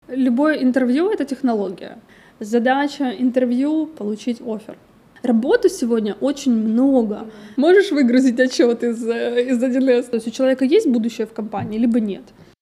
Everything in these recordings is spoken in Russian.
Любое интервью — это технология. Задача интервью — получить оффер. Работы сегодня очень много. Можешь выгрузить отчет из 1С? То есть у человека есть будущее в компании, либо нет.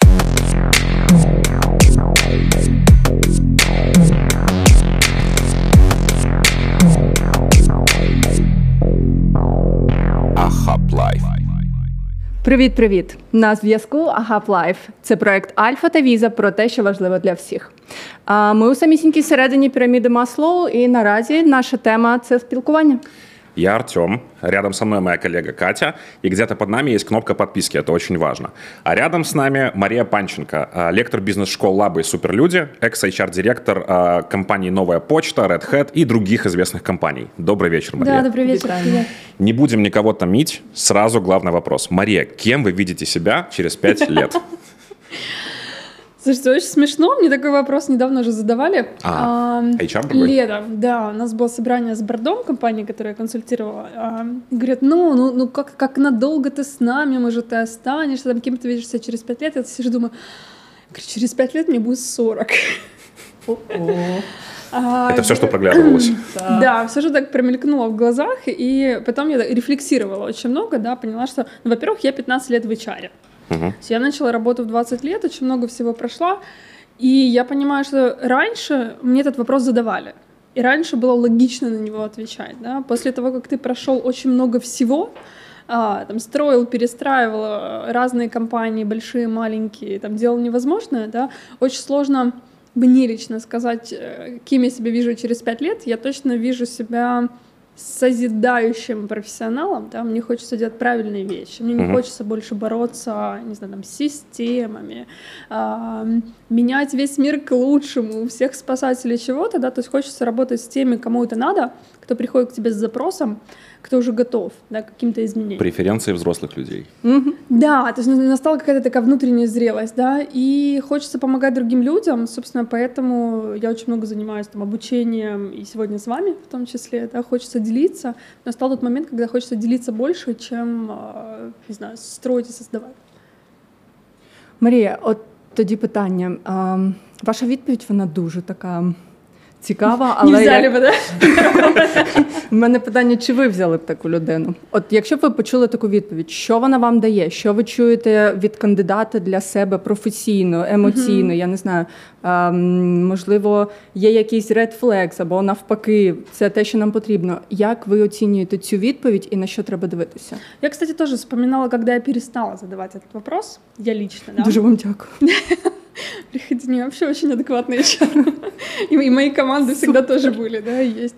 Ахап-Лайф. Привіт-привіт! На зв'язку Ахап-Лайф. Це проект Альфа та Віза про те, що важливо для всіх. Ми у самісінькій середині піраміди Маслоу, і наразі наша тема – це спілкування. Я Артем, рядом со мной моя коллега Катя, и где-то под нами есть кнопка подписки, это очень важно. А рядом с нами Мария Панченко, лектор бизнес-школ Лабы и Суперлюди, экс-HR-директор компании «Новая почта», Red Hat и других известных компаний. Добрый вечер, Мария. Да, добрый вечер. Не будем никого томить, сразу главный вопрос. Мария, кем вы видите себя через 5 лет? Слушайте, очень смешно. Мне такой вопрос недавно уже задавали. HR другой? Летом, да. У нас было собрание с бордом компании, которую я консультировала. Говорят, ну как надолго ты с нами, может, ты останешься, там, кем ты видишь себя через 5 лет. Я сижу, думаю, через 5 лет мне будет 40. Это все, что проглядывалось. Да, все, что так промелькнуло в глазах. И потом я рефлексировала очень много, да, поняла, что, ну, во-первых, я 15 лет в HR. Я начала работу в 20 лет, очень много всего прошла, и я понимаю, что раньше мне этот вопрос задавали, и раньше было логично на него отвечать, да? После того, как ты прошел очень много всего, там, строил, перестраивал разные компании, большие, маленькие, там, делал невозможное, да? Очень сложно мне лично сказать, кем я себя вижу через 5 лет. Я точно вижу себя созидающим профессионалом, да, мне хочется делать правильные вещи, мне не хочется больше бороться, не знаю, там, с системами, менять весь мир к лучшему, всех спасателей чего-то, да, то есть хочется работать с теми, кому это надо, кто приходит к тебе с запросом, кто уже готов, да, к каким-то изменениям. Преференции взрослых людей. Да, то есть настала какая-то такая внутренняя зрелость, да, и хочется помогать другим людям, собственно, поэтому я очень много занимаюсь там обучением, и сегодня с вами в том числе, да, хочется делиться. Настал тот момент, когда хочется делиться больше, чем, не знаю, строить и создавать. Марія, от тоді питання. Ваша відповідь, вона дуже така цікава, але не взяли б, да? У мене питання, чи ви взяли б таку людину? От якщо б ви почули таку відповідь, що вона вам дає? Що ви чуєте від кандидата для себе професійно, емоційно? Я не знаю, можливо, є якийсь red flags, або навпаки, це те, що нам потрібно. Як ви оцінюєте цю відповідь і на що треба дивитися? Я, кстати, тоже вспоминала, когда я перестала задавать этот вопрос, я лично, да? Дуже вам дякую. Приходи, не, вообще очень адекватный HR. И мои команды всегда тоже были, да, есть.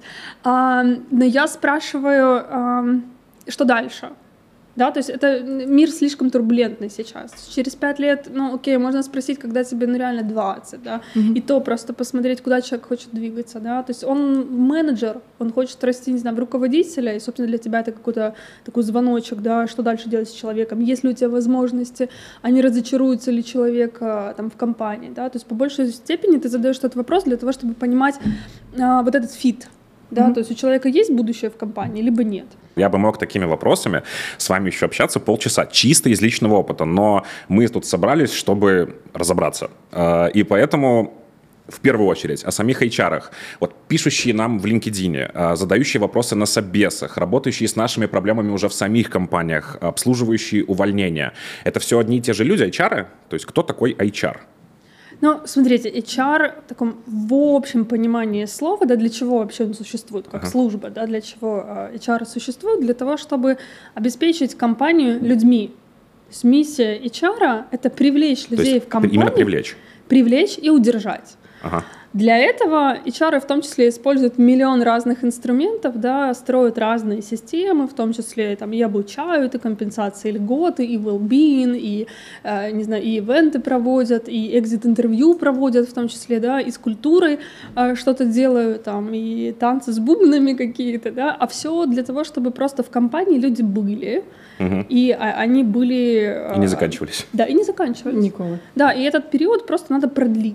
Но я спрашиваю, что дальше? Да, то есть это мир слишком турбулентный сейчас. Через 5 лет, ну окей, можно спросить, когда тебе ну, реально 20, да, и то просто посмотреть, куда человек хочет двигаться, да, то есть он менеджер, он хочет расти, не знаю, в руководителя, и, собственно, для тебя это какой-то такой звоночек, да, что дальше делать с человеком, есть ли у тебя возможности, а не разочаруется ли человек там в компании, да, то есть по большей степени ты задаешь этот вопрос для того, чтобы понимать вот этот фит, да, то есть у человека есть будущее в компании, либо нет. Я бы мог такими вопросами с вами еще общаться полчаса, чисто из личного опыта, но мы тут собрались, чтобы разобраться. И поэтому, в первую очередь, о самих HR-ах. Вот пишущие нам в LinkedIn, задающие вопросы на собесах, работающие с нашими проблемами уже в самих компаниях, обслуживающие увольнения. Это все одни и те же люди, HR-ы? То есть кто такой HR? Ну, смотрите, HR в таком в общем понимании слова, да, для чего вообще он существует, как служба, да, для чего HR существует? Для того, чтобы обеспечить компанию людьми. То есть миссия HR — это привлечь людей в компанию. Именно привлечь. Привлечь и удержать. Ага. Для этого HR в том числе используют миллион разных инструментов, да, строят разные системы, в том числе там, и обучают, и компенсации льготы, и well-being, и, не знаю, и ивенты проводят, и экзит-интервью проводят в том числе, да, и с культурой что-то делают, там, и танцы с бубнами какие-то, да, а все для того, чтобы просто в компании люди были, и они были... И не заканчивались. Да, и не заканчивались. Никого. Да, и этот период просто надо продлить.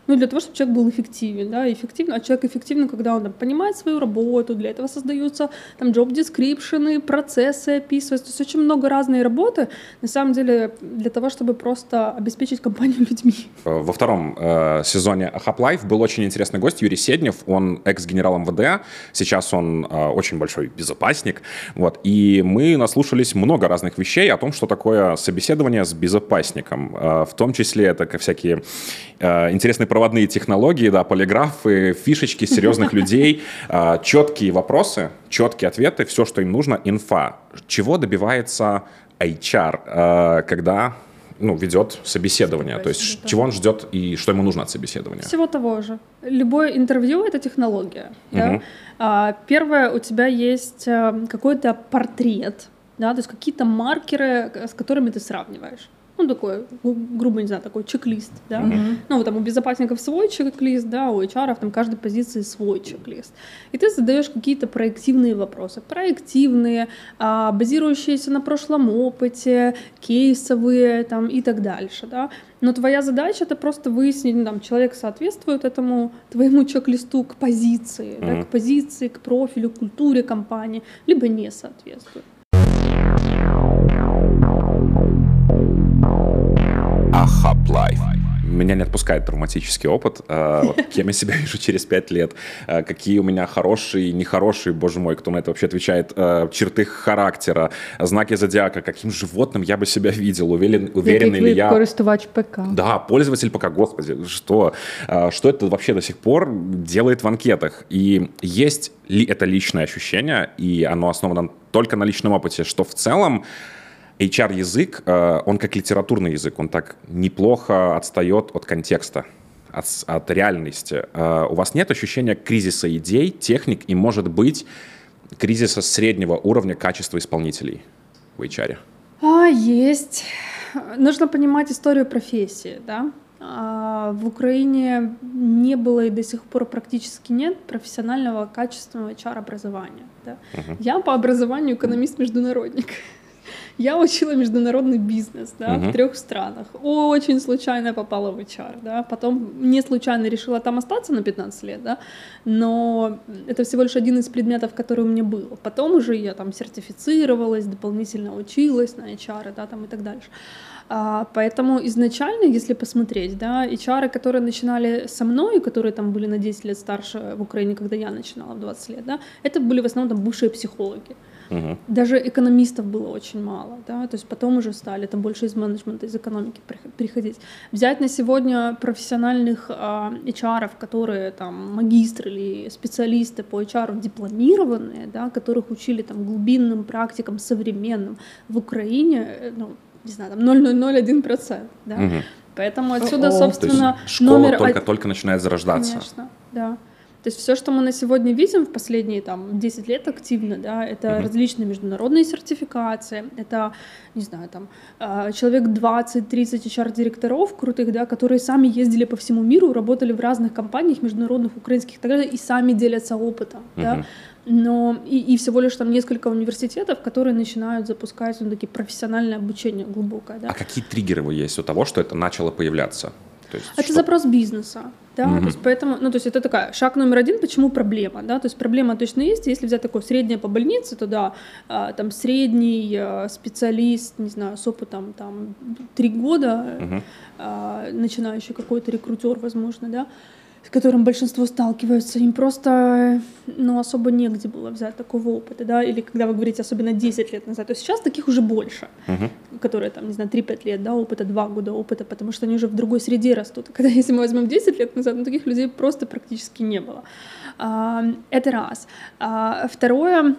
Ну, для того, чтобы человек был эффективен, да, эффективно, а человек эффективен, когда он там, понимает свою работу, для этого создаются там job-дескрипшены, процессы описываются, то есть очень много разной работы, на самом деле, для того, чтобы просто обеспечить компанию людьми. Во втором сезоне Hub Life был очень интересный гость Юрий Седнев, он экс-генерал МВД, сейчас он очень большой безопасник, вот, и мы наслушались много разных вещей о том, что такое собеседование с безопасником, в том числе это всякие интересные проводные технологии, да, полиграфы, фишечки серьезных людей, четкие вопросы, четкие ответы, все, что им нужно, инфа. Чего добивается HR, когда ведет собеседование? То есть чего он ждет и что ему нужно от собеседования? Всего того же. Любое интервью — это технология. Да? Первое, у тебя есть какой-то портрет, да, то есть какие-то маркеры, с которыми ты сравниваешь. Ну, такой, грубо, не знаю, такой чек-лист, да. Ну, вот там у безопасников свой чек-лист, да, у HR там каждой позиции свой чек-лист. И ты задаешь какие-то проективные вопросы. Проективные, базирующиеся на прошлом опыте, кейсовые там и так дальше, да. Но твоя задача — это просто выяснить, там, человек соответствует этому твоему чек-листу к позиции, да, к позиции, к профилю, к культуре компании, либо не соответствует. Hub Life. Меня не отпускает травматический опыт. Вот, кем я себя вижу через 5 лет, какие у меня хорошие, нехорошие, боже мой, кто на это вообще отвечает, черты характера, знаки зодиака, каким животным я бы себя видел, уверен ли я... Користувач ПК. Да, пользователь ПК, господи, что это вообще до сих пор делает в анкетах? И есть ли это личное ощущение, и оно основано только на личном опыте, что в целом HR-язык, он как литературный язык, он так неплохо отстает от контекста, от реальности. У вас нет ощущения кризиса идей, техник и, может быть, кризиса среднего уровня качества исполнителей в HR? Есть. Нужно понимать историю профессии, да. В Украине не было и до сих пор практически нет профессионального качественного HR-образования. Да? Я по образованию экономист-международник. Я учила международный бизнес, да, в 3 странах. Очень случайно попала в HR, да. Потом не случайно решила там остаться на 15 лет, да. Но это всего лишь один из предметов, который у меня был. Потом уже я там сертифицировалась, дополнительно училась на HR, да, там и так дальше. Поэтому изначально, если посмотреть, да, HR, которые начинали со мной, которые там были на 10 лет старше в Украине, когда я начинала в 20 лет, да, это были в основном там бывшие психологи. Даже экономистов было очень мало, да, то есть потом уже стали там больше из менеджмента, из экономики приходить. Взять на сегодня профессиональных HR-ов, которые там магистры или специалисты по HR дипломированные, да, которых учили там глубинным практикам современным в Украине, ну, не знаю, там 0,001%, да. Поэтому отсюда, собственно, то есть школа только начинает зарождаться. Конечно, да. То есть все, что мы на сегодня видим в последние там 10 лет активно, да, это различные международные сертификации, это, не знаю, там человек 20-30 HR-директоров крутых, да, которые сами ездили по всему миру, работали в разных компаниях международных, украинских и так далее, и сами делятся опытом, да. Но и всего лишь там несколько университетов, которые начинают запускать такие профессиональное обучение глубокое, да. А какие триггеры есть у того, что это начало появляться? То есть, это запрос бизнеса, да, то есть поэтому, ну, то есть это такая, шаг номер 1, почему проблема, да, то есть проблема точно есть, если взять такое среднее по больнице, то да, там средний специалист, не знаю, с опытом там 3 года, начинающий какой-то рекрутер, возможно, да, с которым большинство сталкиваются, им просто, ну, особо негде было взять такого опыта, да, или когда вы говорите, особенно 10 лет назад, то сейчас таких уже больше, которые там, не знаю, 3-5 лет, да, опыта, 2 года опыта, потому что они уже в другой среде растут, когда, если мы возьмем 10 лет назад, ну, таких людей просто практически не было, это раз. Второе,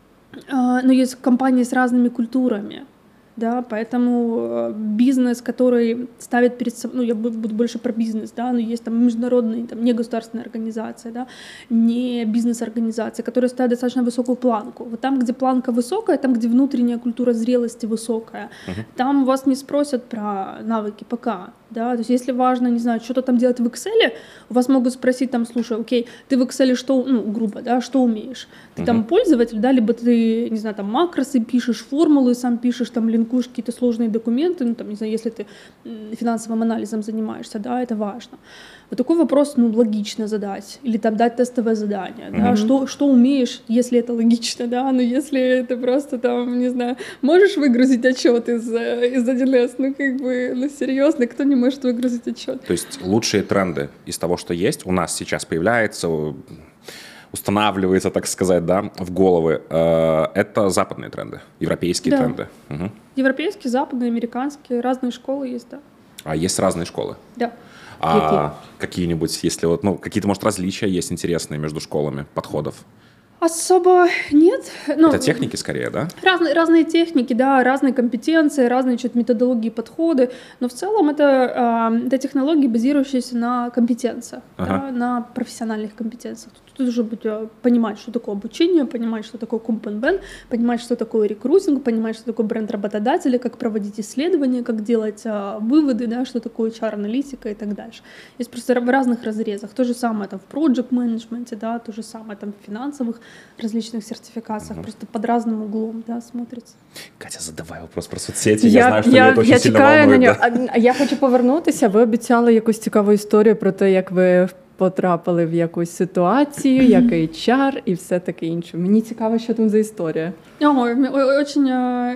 ну, есть компании с разными культурами, да, поэтому бизнес, который ставит перед собой, ну, я буду больше про бизнес, да, но есть там международные, там, не государственные организации, да, не бизнес-организации, которые ставят достаточно высокую планку. Вот там, где планка высокая, там, где внутренняя культура зрелости высокая, там вас не спросят про навыки ПК, да, то есть если важно, не знаю, что-то там делать в Excel, у вас могут спросить там, слушай, окей, ты в Excel что, ну, грубо, да, что умеешь? Ты там пользователь, да, либо ты, не знаю, там макросы пишешь, формулы сам пишешь, там публикуешь какие-то сложные документы, ну, там, не знаю, если ты финансовым анализом занимаешься, да, это важно. Вот такой вопрос, ну, логично задать, или там дать тестовое задание, да, что умеешь, если это логично, да, но если ты просто там, не знаю, можешь выгрузить отчет из 1С, ну, как бы, ну, серьезно, кто не может выгрузить отчет? То есть лучшие тренды из того, что есть, у нас сейчас появляется, устанавливается, так сказать, да, в головы, это западные тренды, европейские тренды. Угу. Европейские, западные, американские, разные школы есть, да. А есть разные школы? Да. Какие-нибудь, если вот, ну, какие-то, может, различия есть интересные между школами подходов? Особо нет. Ну, это техники скорее, да? Разные техники, да, разные компетенции, разные что-то методологии, подходы, но в целом это технологии, базирующиеся на компетенциях, да, на профессиональных компетенциях. Тут нужно понимать, что такое обучение, понимать, что такое Kumpen-Ben, понимать, что такое рекрутинг, понимать, что такое бренд работодателя, как проводить исследования, как делать выводы, да, что такое HR-аналитика и так дальше. Есть просто в разных разрезах. То же самое там в project management, да, то же самое там в финансовых различных сертификациях, просто под разным углом, да, смотрится. Катя, задавай вопрос про соцсети. Я знаю, що мене дуже сильно волнує. Я хочу повернутися. Ви обіцяли якусь цікаву історію про те, як ви потрапили в якусь ситуацію, як HR і все таке інше. Мені цікаво, що там за історія. Очень...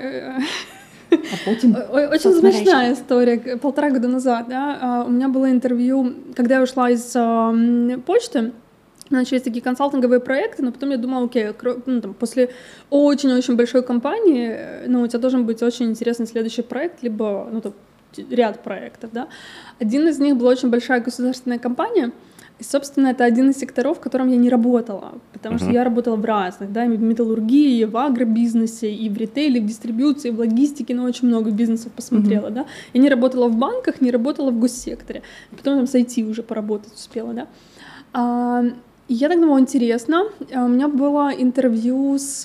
Очень смешная история. 1,5 года назад, да, у меня было интервью, когда я ушла из почты. Начались такие консалтинговые проекты, но потом я думала, окей, ну, там, после очень-очень большой компании, ну, у тебя должен быть очень интересный следующий проект, либо, ну, там, ряд проектов, да. Один из них была очень большая государственная компания, и, собственно, это один из секторов, в котором я не работала, потому что я работала в разных, да, и в металлургии, и в агробизнесе, и в ритейле, и в дистрибьюции, и в логистике, ну, очень много бизнесов посмотрела, да. Я не работала в банках, не работала в госсекторе, потом там с IT уже поработать успела, да. Я так думала, интересно. У меня было интервью с...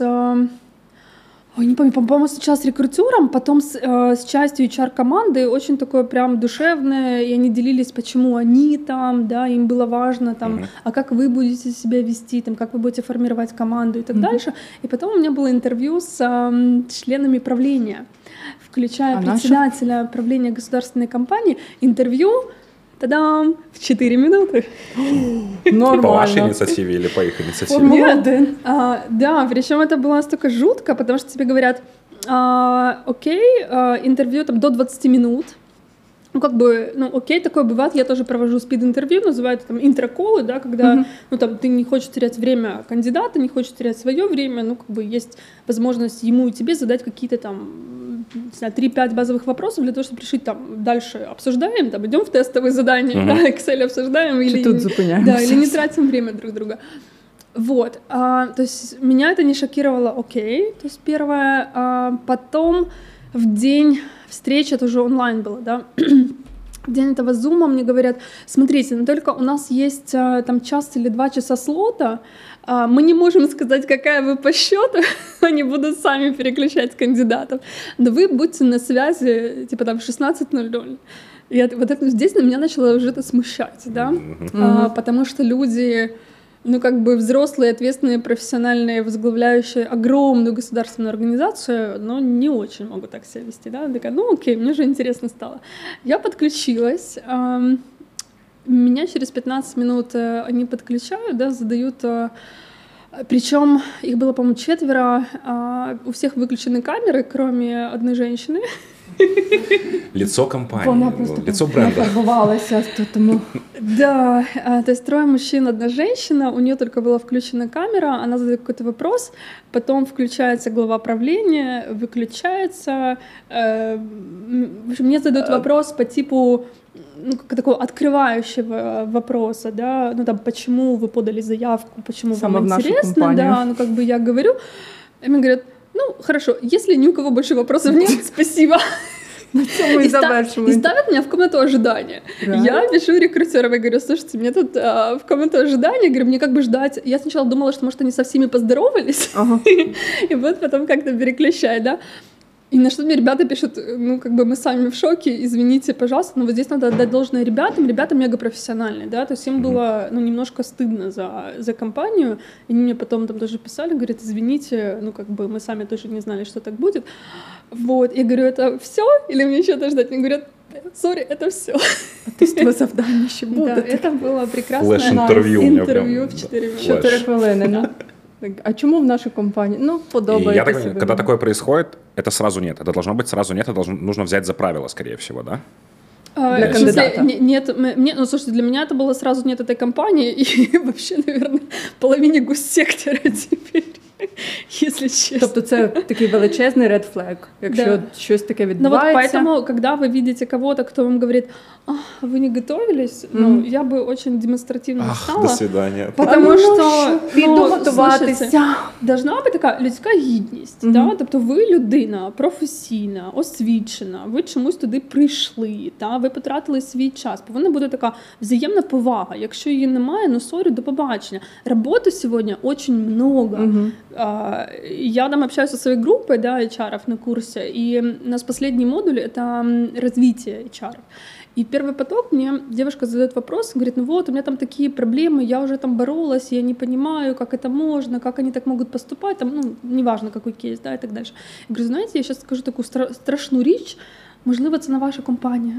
Ой, не помню, по-моему, сначала с рекрутером, потом с частью HR-команды, очень такое прям душевное, и они делились, почему они там, да, им было важно, там, а как вы будете себя вести, там, как вы будете формировать команду и так дальше. И потом у меня было интервью с членами правления, включая председателя правления государственной компании. Интервью, та-дам, в 4 минуты. Нормально. По вашей инициативе или по их инициативе? Нет, да, причем это было настолько жутко, потому что тебе говорят, окей, интервью там до 20 минут. Ну, как бы, ну, окей, такое бывает, я тоже провожу спид-интервью, называют это там интроколы, да, когда, ну, там, ты не хочешь терять время кандидата, не хочешь терять свое время, ну, как бы есть возможность ему и тебе задать какие-то там, не знаю, 3-5 базовых вопросов для того, чтобы решить там, дальше обсуждаем, там, идем в тестовые задания, да, Excel обсуждаем, или не тратим время друг друга. Вот, то есть меня это не шокировало, окей, то есть первое, потом в день встречи, это уже онлайн было, да, в день этого зума мне говорят, смотрите, но только у нас есть там час или 2 часа слота, мы не можем сказать, какая вы по счету, они будут сами переключать кандидатов, но вы будьте на связи, типа там в 16:00. И вот это здесь на меня начало уже это смущать, да, потому что люди... Ну, как бы взрослые, ответственные, профессиональные, возглавляющие огромную государственную организацию, но не очень могут так себя вести, да. Такая, ну, окей, мне же интересно стало. Я подключилась, меня через 15 минут они подключают, да, задают... Причем их было, по-моему, 4, у всех выключены камеры, кроме одной женщины. Лицо компании, лицо бренда. Да, то есть 3 мужчин, 1 женщина, у нее только была включена камера, она задает какой-то вопрос, потом включается глава правления, выключается, в общем, мне задают вопрос по типу, ну, как такого открывающего вопроса, да, ну, там, почему вы подали заявку, почему вам интересно, да, ну, как бы я говорю, и мне говорят, ну, хорошо, если ни у кого больше вопросов нет, спасибо. И ставят меня в комнату ожидания. Я пишу рекрутерам, я говорю, слушайте, мне тут в комнату ожидания, говорю, мне как бы ждать. Я сначала думала, что, может, они со всеми поздоровались, и вот потом как-то переключать, да. И на что мне ребята пишут, ну, как бы мы сами в шоке, извините, пожалуйста, но вот здесь надо отдать должное ребятам. Ребята мега профессиональные, да, то есть им было, ну, немножко стыдно за компанию. И они мне потом там тоже писали, говорят, извините, ну, как бы мы сами тоже не знали, что так будет. Вот, я говорю, это все или мне еще ждать? Мне говорят, сори, это все. Тестове завдання ще буде. Да, это было прекрасное флеш-интервью в 4 минуты. 4 хвилини, ну. А чому в нашей компании? Ну, подобається. Я так понимаю, когда такое происходит, это сразу нет. Это должно быть сразу нет, это нужно взять за правило, скорее всего, да? Для кандидата. Нет, ну, слушайте, для меня это было сразу нет этой компании и вообще, наверное, половине госсектора теперь, если честно. Тобто це такий величезний red flag, якщо щось таке відбувається. Ну вот поэтому, когда вы видите кого-то, кто вам говорит, вы не готовились, ну, я бы очень демонстративно встала. До свидания. Потому что, піду готуватися. Должна бути така людська гідність, да? Тобто ви людина професійна, освічена, ви чомусь туди прийшли, да? Ви потратили свій час. Повинна бути така взаємна повага. Якщо її немає, ну сорі, до побачення. Роботи сьогодні очень много. Я там общаюсь со своей группой, да, HR на курсе, и у нас последний модуль — это развитие HR. И первый поток мне девушка задает вопрос, говорит, ну вот, у меня там такие проблемы, я уже там боролась, я не понимаю, как это можно, как они так могут поступать, там, ну, неважно, какой кейс, да, и так дальше. Я говорю, знаете, я сейчас скажу такую страшну річ, можливо, це не ваша компанія.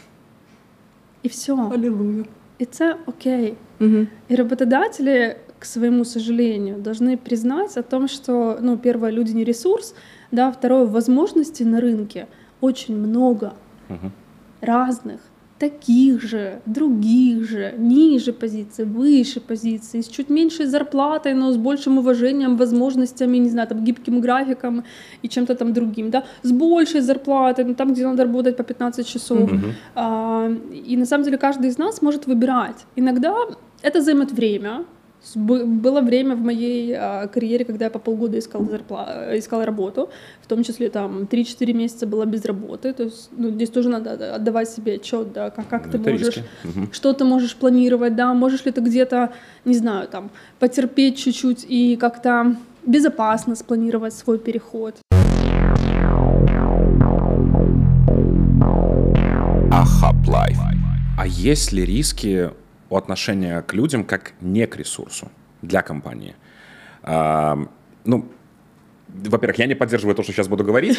І все. Аллилуйя. И це окей. И работодатели, к своему сожалению, должны признать о том, что, ну, первое, люди не ресурс, да, второе, возможностей на рынке очень много разных, таких же, других же, ниже позиций, выше позиций, с чуть меньшей зарплатой, но с большим уважением, возможностями, не знаю, там, гибким графиком и чем-то там другим, да, с большей зарплатой, ну, там, где надо работать по 15 часов. И на самом деле каждый из нас может выбирать. Иногда это займет время. Было время в моей карьере, когда я по полгода искала работу, в том числе там 3-4 месяца была без работы, то есть, ну, здесь тоже надо отдавать себе отчет, да, как ты можешь, что ты можешь планировать, да, можешь ли ты где-то, не знаю, там, потерпеть чуть-чуть и как-то безопасно спланировать свой переход. Ахаплайф. А есть ли риски отношения к людям как не к ресурсу для компании? Ну, во-первых, я не поддерживаю то, что сейчас буду говорить.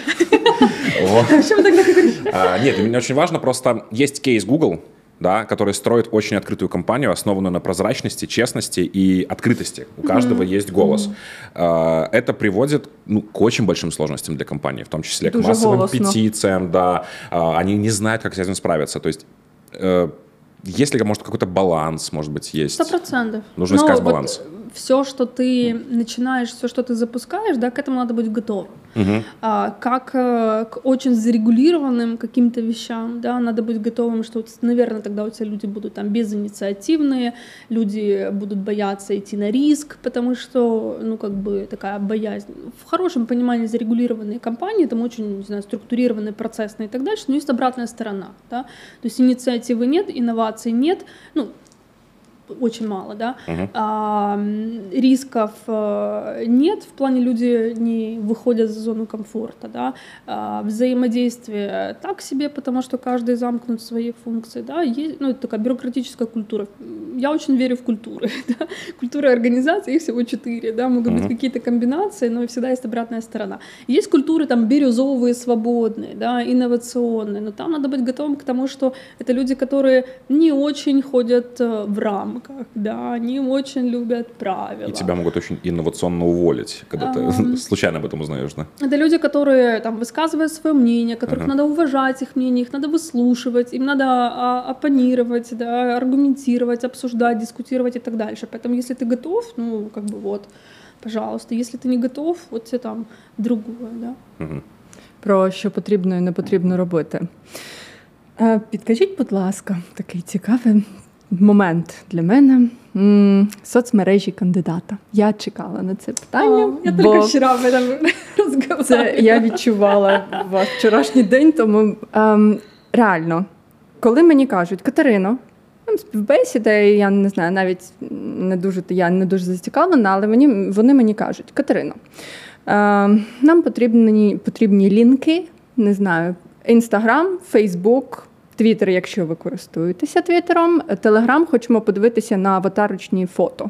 Нет, мне очень важно, просто есть кейс Google, да, который строит очень открытую компанию, основанную на прозрачности, честности и открытости. У каждого есть голос. Это приводит, ну, к очень большим сложностям для компании, в том числе к массовым петициям, да. Они не знают, как с этим справиться. То есть есть ли, может, какой-то баланс, может быть, есть? 100%. Нужно искать баланс. Все, что ты начинаешь, все, что ты запускаешь, да, к этому надо быть готовым. Как к очень зарегулированным каким-то вещам, да, надо быть готовым, что, наверное, тогда у тебя люди будут там безинициативные, люди будут бояться идти на риск, потому что, ну, как бы такая боязнь. В хорошем понимании зарегулированные компании, там очень, не знаю, структурированные, процессные и так дальше, но есть обратная сторона, да, то есть инициативы нет, инноваций нет, ну, очень мало, да, рисков нет, в плане люди не выходят за зону комфорта, да, взаимодействие так себе, потому что каждый замкнут в своей функции, да, есть, ну, это такая бюрократическая культура. Я очень верю в культуры, да? Культуры организации, их всего 4, да, могут быть какие-то комбинации, но всегда есть обратная сторона. Есть культуры там бирюзовые, свободные, да, инновационные, но там надо быть готовым к тому, что это люди, которые не очень ходят в рамках, да, они очень любят правила. И тебя могут очень инновационно уволить, когда ты случайно об этом узнаешь, да? Это люди, которые там высказывают свое мнение, которых надо уважать, их мнение, их надо выслушивать, им надо оппонировать, да, аргументировать, обсуждать, дискутировать и так дальше. Поэтому если ты готов, ну, как бы вот, пожалуйста. Если ты не готов, от тебе там другое, да. Про що потрібно і не потрібно робити. Підкажіть, будь ласка, такий цікавий момент для мене. Соцмережі кандидата. Я чекала на це питання. Я тільки вчора об этом розмовляла. Це я відчувала ваш вчорашній день, тому реально, коли мені кажуть, Катерино, співбесіда, я не знаю, навіть я не дуже зацікавлена, але вони мені кажуть, Катерино, Нам потрібні лінки, не знаю, Інстаграм, Фейсбук, Твіттер, якщо ви користуєтеся Твіттером, Телеграм, хочемо подивитися на аватарочні фото.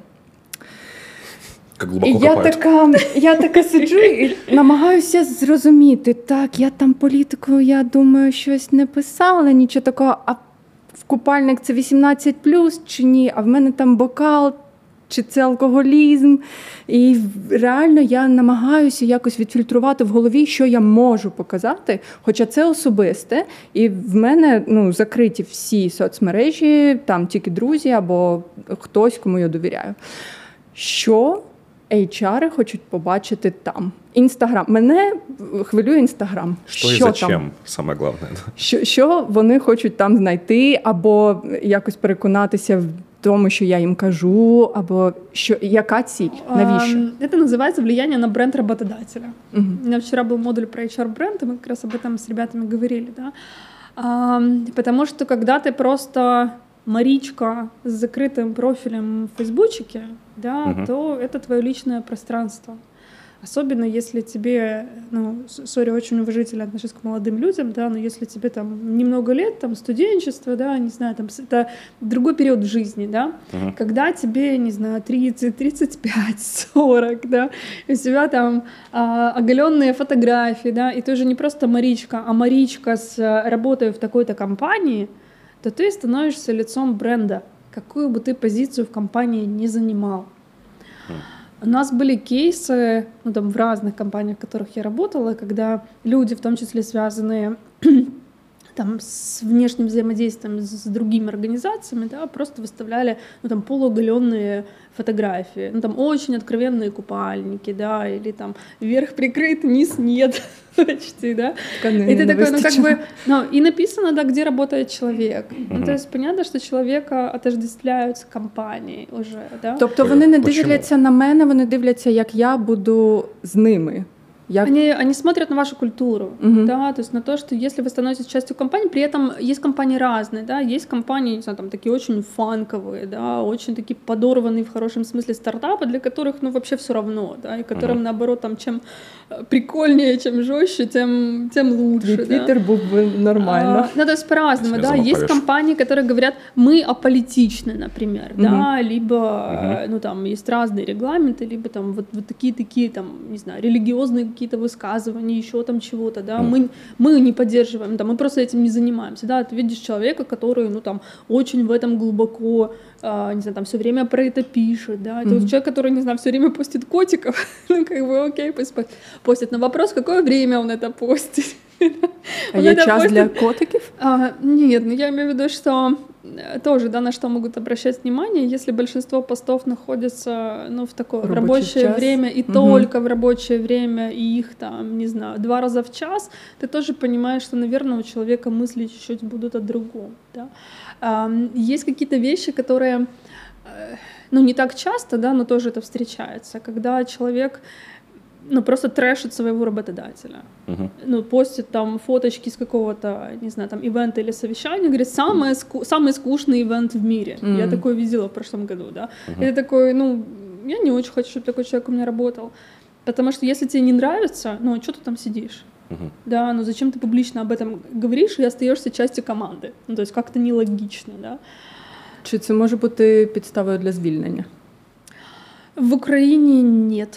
Я така сиджу і намагаюся зрозуміти, так, я там політику, я думаю, щось не писала, нічого такого, а в купальник це 18+, чи ні, а в мене там бокал, чи це алкоголізм. І реально я намагаюся якось відфільтрувати в голові, що я можу показати, хоча це особисте, і в мене закриті всі соцмережі, там тільки друзі або хтось, кому я довіряю. Що HR хочуть побачити там? Інстаграм. Мене хвилює Інстаграм. Що і зачем, там? Саме головне. Що вони хочуть там знайти, або якось переконатися в тому, що я їм кажу, або яка ціль, навіщо? Это называется влияние на бренд работодателя. У меня вчера был модуль про HR-бренд, и мы как раз об этом с ребятами говорили. Да? Потому что когда ты просто Маричка с закрытым профилем в фейсбучике, да, то это твое личное пространство. Особенно если тебе, очень уважительно отношусь к молодым людям, да, но если тебе там немного лет, там студенчество, да, не знаю, там это другой период в жизни, да, когда тебе, не знаю, 30, 35, 40, да, у тебя там оголенные фотографии, да, и ты уже не просто Маричка, а Маричка с работой в такой-то компании, то ты становишься лицом бренда, какую бы ты позицию в компании не занимал. У нас были кейсы, в разных компаниях, в которых я работала, когда люди, в том числе связанные там, с внешним взаимодействием с другими организациями, да, просто выставляли полуоголенные фотографии, очень откровенные купальники, да, или там верх прикрыт, низ нет почти, да. И ты такой, и написано, да, где работает человек. То есть понятно, що чоловіка отождествляють з компанією уже, да. Тобто вони не дивляться на мене, вони дивляться, як я буду з ними. Они смотрят на вашу культуру, да, то есть на то, что если вы становитесь частью компании, при этом есть компании разные, да, есть компании, не знаю, там такие очень фанковые, да, очень такие подорванные в хорошем смысле стартапы, для которых, вообще все равно, да, и которым, наоборот, там, чем прикольнее, чем жестче, тем лучше, да. Твиттер был бы нормально. То есть по-разному, да, есть компании, которые говорят, мы аполитичны, например, да, либо, там, есть разные регламенты, либо там вот такие, там, не знаю, религиозные какие-то высказывания, еще там чего-то, да, мы не поддерживаем, да, мы просто этим не занимаемся, да, ты видишь человека, который, там, очень в этом глубоко, не знаю, там, все время про это пишет, да, это человек, который, не знаю, все время постит котиков, окей, пусть постит, на вопрос, в какое время он это постит. А є час для котиків? Нет, я имею в виду, что тоже, да, на что могут обращать внимание, если большинство постов находятся, в такое в рабочее время и только в рабочее время, и их там, не знаю, 2 раза в час, ты тоже понимаешь, что, наверное, у человека мысли чуть-чуть будут о другом, да. Есть какие-то вещи, которые, не так часто, да, но тоже это встречается, когда человек просто трэшит своего работодателя. Постит там фоточки с какого-то, не знаю, там, ивента или совещания, говорит, самый скучный ивент в мире. Я такое видела в прошлом году, да. И ты такой, я не очень хочу, чтобы такой человек у меня работал. Потому что если тебе не нравится, что ты там сидишь? Да, зачем ты публично об этом говоришь и остаешься частью команды? То есть как-то нелогично, да. Чи це може бути підставою для звільнення? В Україні нет.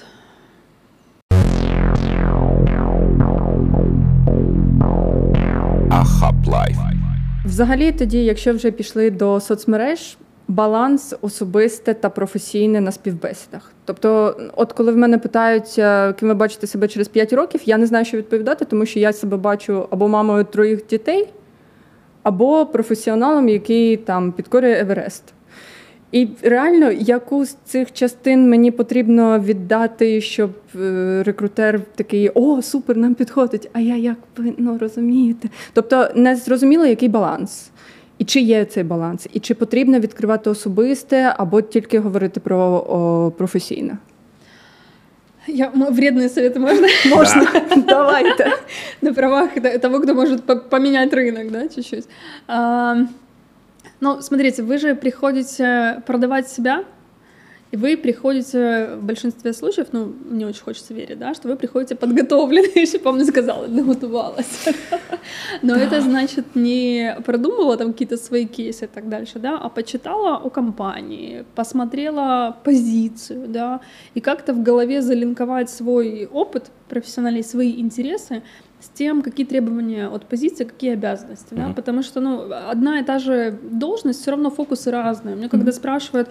Взагалі тоді, якщо вже пішли до соцмереж, баланс особисте та професійне на співбесідах. Тобто, от коли в мене питають, ким ви бачите себе через 5 років, я не знаю, що відповідати, тому що я себе бачу або мамою 3 дітей, або професіоналом, який там підкорює Еверест. І реально, яку з цих частин мені потрібно віддати, щоб рекрутер такий, о, супер, нам підходить, а я як ви, розумієте. Тобто не зрозуміло, який баланс. І чи є цей баланс, і чи потрібно відкривати особисте, або тільки говорити про професійне. Вредные советы можно? Можно, давайте. На правах того, кто может поменять рынок, да, чуть-чуть. Смотрите, вы же приходите продавать себя, И вы приходите в большинстве случаев, ну, мне очень хочется верить, да, что вы приходите подготовленные, еще, помню, сказала, готовалась. Но это значит не продумывала там какие-то свои кейсы и так дальше, да, а почитала о компании, посмотрела позицию, да, и как-то в голове залинковать свой опыт профессиональный, свои интересы с тем, какие требования от позиции, какие обязанности, да, потому что, ну, одна и та же должность, все равно фокусы разные. Мне когда спрашивают,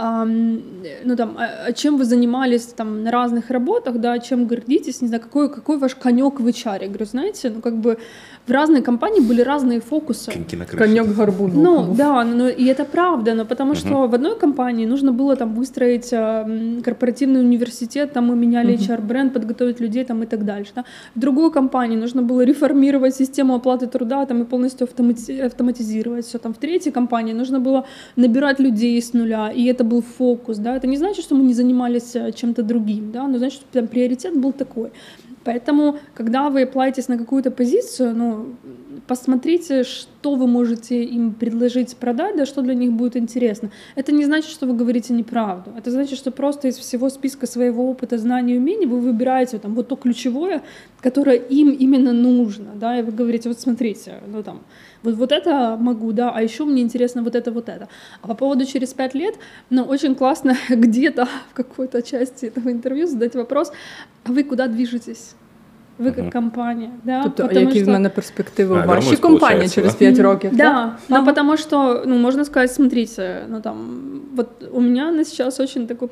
ну, там, чем вы занимались там на разных работах, да, чем гордитесь, не знаю, какой ваш конек в HR, я говорю, знаете, ну, как бы в разной компании были разные фокусы. Конек-горбун. Ну, да, и это правда, но потому что в одной компании нужно было там выстроить корпоративный университет, там мы меняли HR-бренд, подготовить людей там и так дальше, да. В другой компании нужно было реформировать систему оплаты труда там, и полностью автоматизировать все. Там, в третьей компании нужно было набирать людей с нуля, и это был фокус. Да? Это не значит, что мы не занимались чем-то другим, да? Но значит, что там приоритет был такой. Поэтому, когда вы платитесь на какую-то позицию, ну, посмотрите, что вы можете им предложить продать, да, что для них будет интересно. Это не значит, что вы говорите неправду. Это значит, что просто из всего списка своего опыта, знаний и умений вы выбираете там, вот то ключевое, которое им именно нужно. Да, и вы говорите, вот смотрите, ну, там, вот это могу, да, а еще мне интересно вот это, вот это. А по поводу через 5 лет, ну, очень классно где-то в какой-то части этого интервью задать вопрос, а вы куда движетесь? Ви як компанія. Да? Тобто, які в мене перспективи в вашій компанії через 5 років? Да, ну, потому что, ну, можно сказать, смотрите, ну, там, вот у меня на сейчас очень такой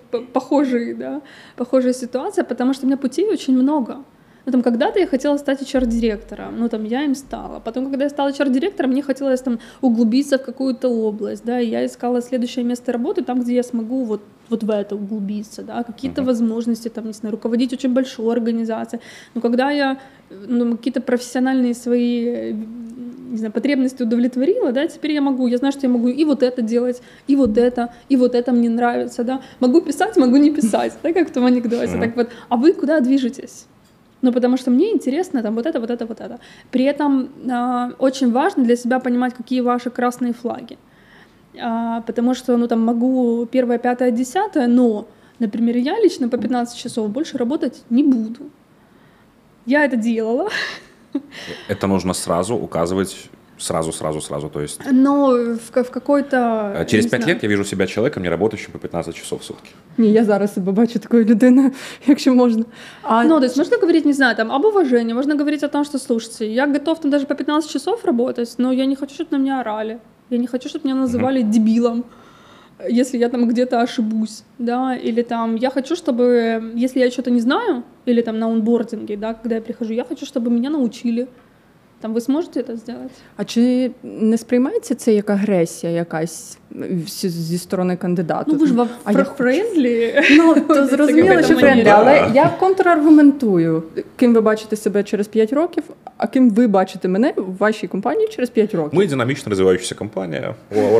похожая ситуация, потому что у меня путей очень много. Ну, там, когда-то я хотела стать HR-директором, ну, там, я им стала. Потом, когда я стала HR-директором, мне хотелось там углубиться в какую-то область, да, и я искала следующее место работы там, где я смогу вот в это углубиться, да, какие-то возможности, там, не знаю, руководить очень большой организацией. Но когда я, ну, какие-то профессиональные свои, не знаю, потребности удовлетворила, да, теперь я знаю, что я могу и вот это делать, и вот это мне нравится, да. Могу писать, могу не писать, да, как в том анекдоте. Так вот, а вы куда движетесь? Ну, потому что мне интересно там вот это. При этом очень важно для себя понимать, какие ваши красные флаги. Потому что, ну, там, могу 1, 5, 10, но, например, я лично по 15 часов больше работать не буду. Я это делала. Это нужно сразу указывать, сразу, то есть... Но в какой-то... Через 5 лет я вижу себя человеком, не работающим по 15 часов в сутки. Ні, я зараз себе бачу такою людиною, якщо можна. Ну, то есть можно говорить, не знаю, там, об уважении, можно говорить о том, что, слушайте, я готов там даже по 15 часов работать, но я не хочу, чтобы на меня орали. Я не хочу, чтобы меня называли дебилом, если я там где-то ошибусь, да, или там, я хочу, чтобы, если я что-то не знаю, или там на онбординге, да, когда я прихожу, я хочу, чтобы меня научили. Там ви зможете це зробити? А чи не сприймається це як агресія якась зі сторони кандидата? Ну, ви ж френдлі. Ну, то зрозуміло, що френдлі, але я контраргументую, ким ви бачите себе через 5 років, а ким ви бачите мене в вашій компанії через 5 років. Ми динамічно розвиваючася компанія.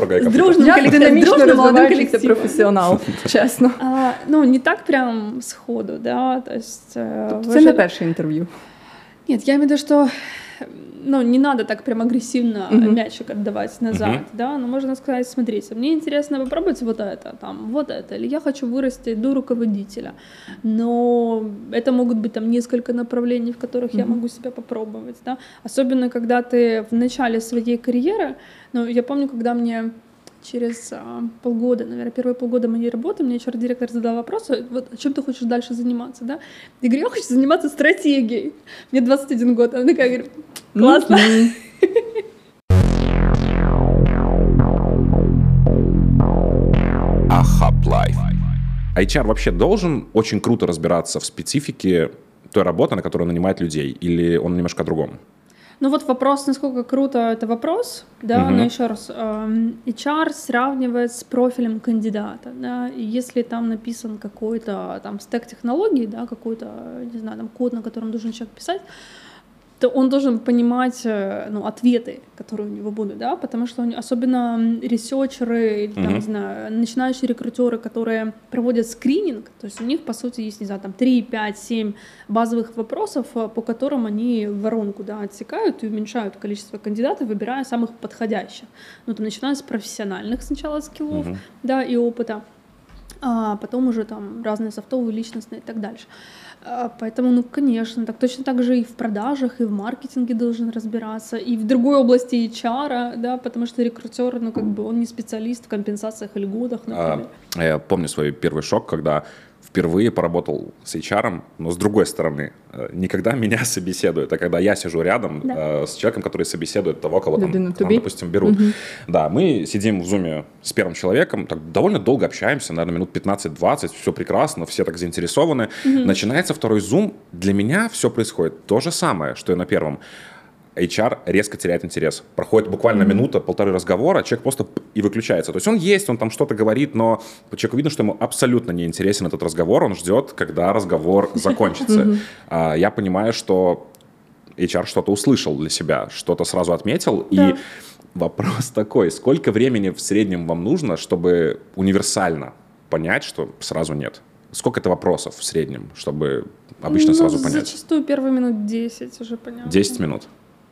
Я динамічно розвиваючийся професіонал, чесно. Ну, не так прям сходу, да. Тобто це не перше інтерв'ю? Нет, я имею в виду, что ну, не надо так прям агрессивно мячик отдавать назад, да, но можно сказать, смотрите, мне интересно попробовать вот это, или я хочу вырасти до руководителя, но это могут быть там несколько направлений, в которых я могу себя попробовать, да, особенно когда ты в начале своей карьеры, ну, я помню, когда мне через полгода, наверное, первые полгода моей работы мне HR-директор задал вопрос, вот чем ты хочешь дальше заниматься, да? Я говорю, я хочу заниматься стратегией. Мне 21 год. Она такая говорит, классно. HR вообще должен очень круто разбираться в специфике той работы, на которую он нанимает людей, или он немножко о другом? Ну вот вопрос, насколько круто это вопрос, да, но еще раз, HR сравнивает с профилем кандидата, да, и если там написан какой-то там стек технологий, да, какой-то, не знаю, там код, на котором должен человек писать, то он должен понимать, ну, ответы, которые у него будут, да, потому что особенно ресерчеры, или, там, не знаю, начинающие рекрутеры, которые проводят скрининг, то есть у них, по сути, есть, не знаю, там 3, 5, 7 базовых вопросов, по которым они воронку, да, отсекают и уменьшают количество кандидатов, выбирая самых подходящих. Ну, там, начиная с профессиональных сначала скиллов, да, и опыта, а потом уже там разные софтовые, личностные и так дальше. Поэтому, ну, конечно, так точно так же и в продажах, и в маркетинге должен разбираться, и в другой области HR, да, потому что рекрутер, ну, как бы он не специалист в компенсациях и льготах, например. Я помню свой первый шок, когда впервые поработал с HR, но с другой стороны, никогда меня собеседуют, а когда я сижу рядом с человеком, который собеседует того, кого там, допустим, берут. Да, мы сидим в зуме с первым человеком, так довольно долго общаемся, наверное, минут 15-20, все прекрасно, все так заинтересованы. Начинается второй зум, для меня все происходит то же самое, что и на первом. HR резко теряет интерес. Проходит буквально минута, полторы разговора, человек просто и выключается. То есть он есть, он там что-то говорит, но человеку видно, что ему абсолютно не интересен этот разговор, он ждет, когда разговор закончится. Я понимаю, что HR что-то услышал для себя, что-то сразу отметил, и вопрос такой, сколько времени в среднем вам нужно, чтобы универсально понять, что сразу нет? Сколько это вопросов в среднем, чтобы обычно сразу понять? Зачастую первые минут 10 уже понятно. 10 минут.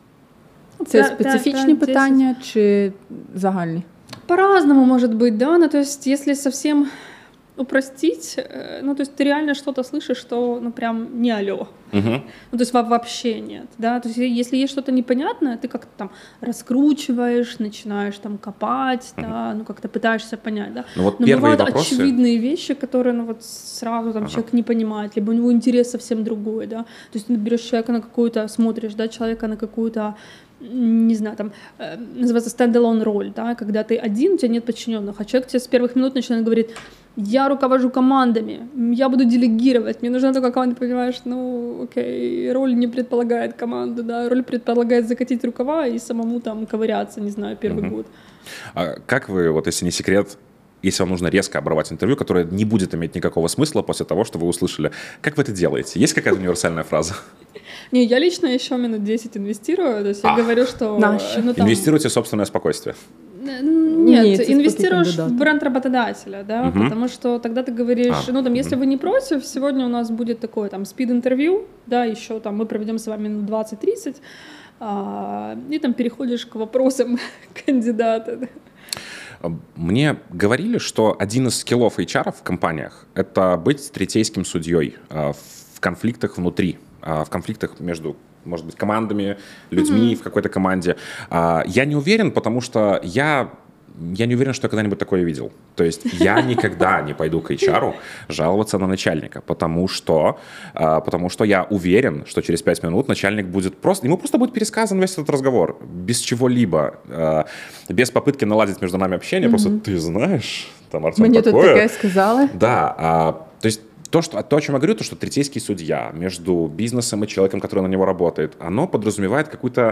Це специфічні питання чи загальні? По-разному может быть, да, ну то есть если совсем упростить, ну то есть ты реально что-то слышишь, что ну прям не алло, ну то есть вообще нет, да, то есть если есть что-то непонятное, ты как-то там раскручиваешь, начинаешь там копать, да, ну как-то пытаешься понять, да, ну, вот но бывают вопросы... очевидные вещи, которые ну вот сразу там человек не понимает, либо у него интерес совсем другой, да, то есть ты берешь человека на какую-то, смотришь, да, человека на какую-то, не знаю, там, называется stand-alone роль, да, когда ты один, у тебя нет подчиненных, а человек тебе с первых минут начинает говорить, я руковожу командами, я буду делегировать, мне нужна только команда, понимаешь, ну, окей, роль не предполагает команду, да, роль предполагает закатить рукава и самому там ковыряться, не знаю, первый год. А как вы, вот если не секрет, если вам нужно резко оборвать интервью, которое не будет иметь никакого смысла после того, что вы услышали, как вы это делаете? Есть какая-то универсальная фраза? Не, я лично еще минут 10 инвестирую, то есть я говорю, что... Ну, там... Инвестируйте в собственное спокойствие. Нет, инвестируешь в бренд работодателя, да, потому что тогда ты говоришь, ну там, если вы не против, сегодня у нас будет такое там спид-интервью, да, еще там мы проведем с вами 20-30, и там переходишь к вопросам кандидата. Да. Мне говорили, что один из скиллов HR в компаниях – это быть третейским судьей в конфликтах внутри, в конфликтах между, может быть, командами, людьми в какой-то команде. Я не уверен, потому что я не уверен, что я когда-нибудь такое видел. То есть я никогда не пойду к HR жаловаться на начальника, потому что я уверен, что через 5 минут начальник будет ему просто будет пересказан весь этот разговор, без чего-либо, без попытки наладить между нами общение, просто ты знаешь, там, Артем, мне такое. Тут такое сказали. Да, то есть то, о чем я говорю, то, что третейский судья между бизнесом и человеком, который на него работает, оно подразумевает какую-то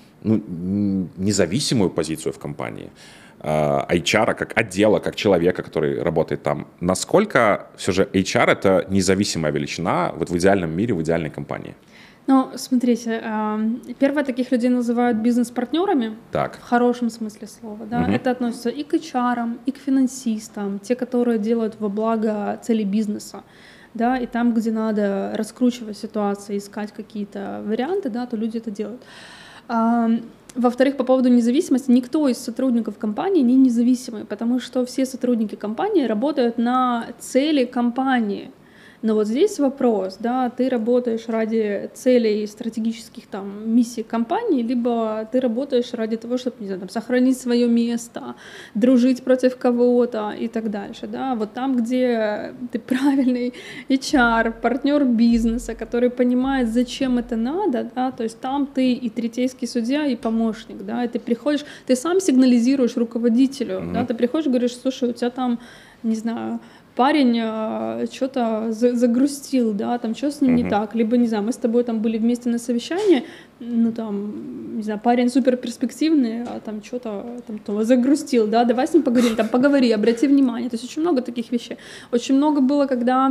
независимую позицию в компании. HR как отдела, как человека, который работает там. Насколько все же HR — это независимая величина вот в идеальном мире, в идеальной компании? Ну, смотрите, первое, таких людей называют бизнес-партнерами, так. В хорошем смысле слова. Да? Это относится и к HR, и к финансистам, те, которые делают во благо цели бизнеса. Да? И там, где надо раскручивать ситуацию, искать какие-то варианты, да, то люди это делают. Во-вторых, по поводу независимости, никто из сотрудников компании не независимый, потому что все сотрудники компании работают на цели компании. Но вот здесь вопрос, да, ты работаешь ради целей стратегических там миссий компании, либо ты работаешь ради того, чтобы, не знаю, там, сохранить свое место, дружить против кого-то и так дальше, да, вот там, где ты правильный HR, партнер бизнеса, который понимает, зачем это надо, да, то есть там ты и третейский судья, и помощник, да, и ты приходишь, ты сам сигнализируешь руководителю, да, ты приходишь, говоришь, слушай, у тебя там, не знаю, парень что-то загрустил, да, там что с ним не так, либо, не знаю, мы с тобой там были вместе на совещании, ну там, не знаю, парень супер перспективный, а там что-то там загрустил, да, давай с ним поговорим, там поговори, обрати внимание, то есть очень много таких вещей. Очень много было, когда,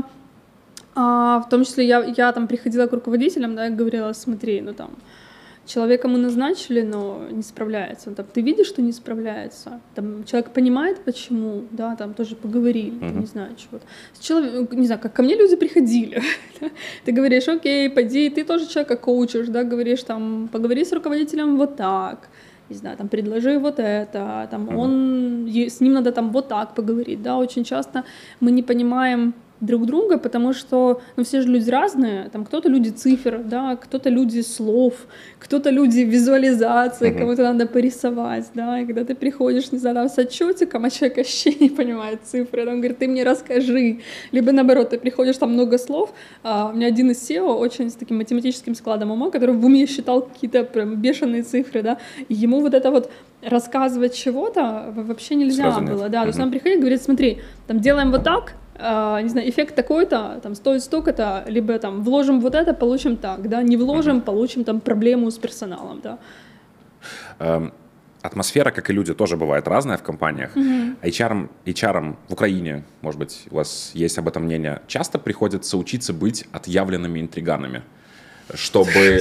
в том числе я там приходила к руководителям, да, и говорила, смотри, ну там, человека мы назначили, но не справляется. Там, ты видишь, что не справляется. Там, человек понимает, почему, да, там тоже поговорили, там, не знаю, чего-то. Человек, не знаю, как ко мне люди приходили. Ты говоришь, окей, пойди, ты тоже человека коучишь, да, говоришь, там, поговори с руководителем вот так. не знаю, там, предложи вот это, там, с ним надо там вот так поговорить, да, очень часто мы не понимаем друг друга, потому что, все же люди разные, там, кто-то люди цифр, да, кто-то люди слов, кто-то люди визуализации, кому-то надо порисовать, да, и когда ты приходишь, не знаю, там, с отчетиком, а человек вообще не понимает цифры, он говорит, ты мне расскажи, либо наоборот, ты приходишь, там много слов, у меня один из SEO очень с таким математическим складом ума, который в уме считал какие-то прям бешеные цифры, да, и ему вот это вот рассказывать чего-то вообще нельзя было, да, то есть он приходит и говорит, смотри, там, делаем вот так, не знаю, эффект такой-то, там, стоит столько-то, либо там вложим вот это, получим так, да, не вложим, получим там проблему с персоналом, да. Атмосфера, как и люди, тоже бывает разная в компаниях. HR в Украине, может быть, у вас есть об этом мнение, часто приходится учиться быть отъявленными интриганами, чтобы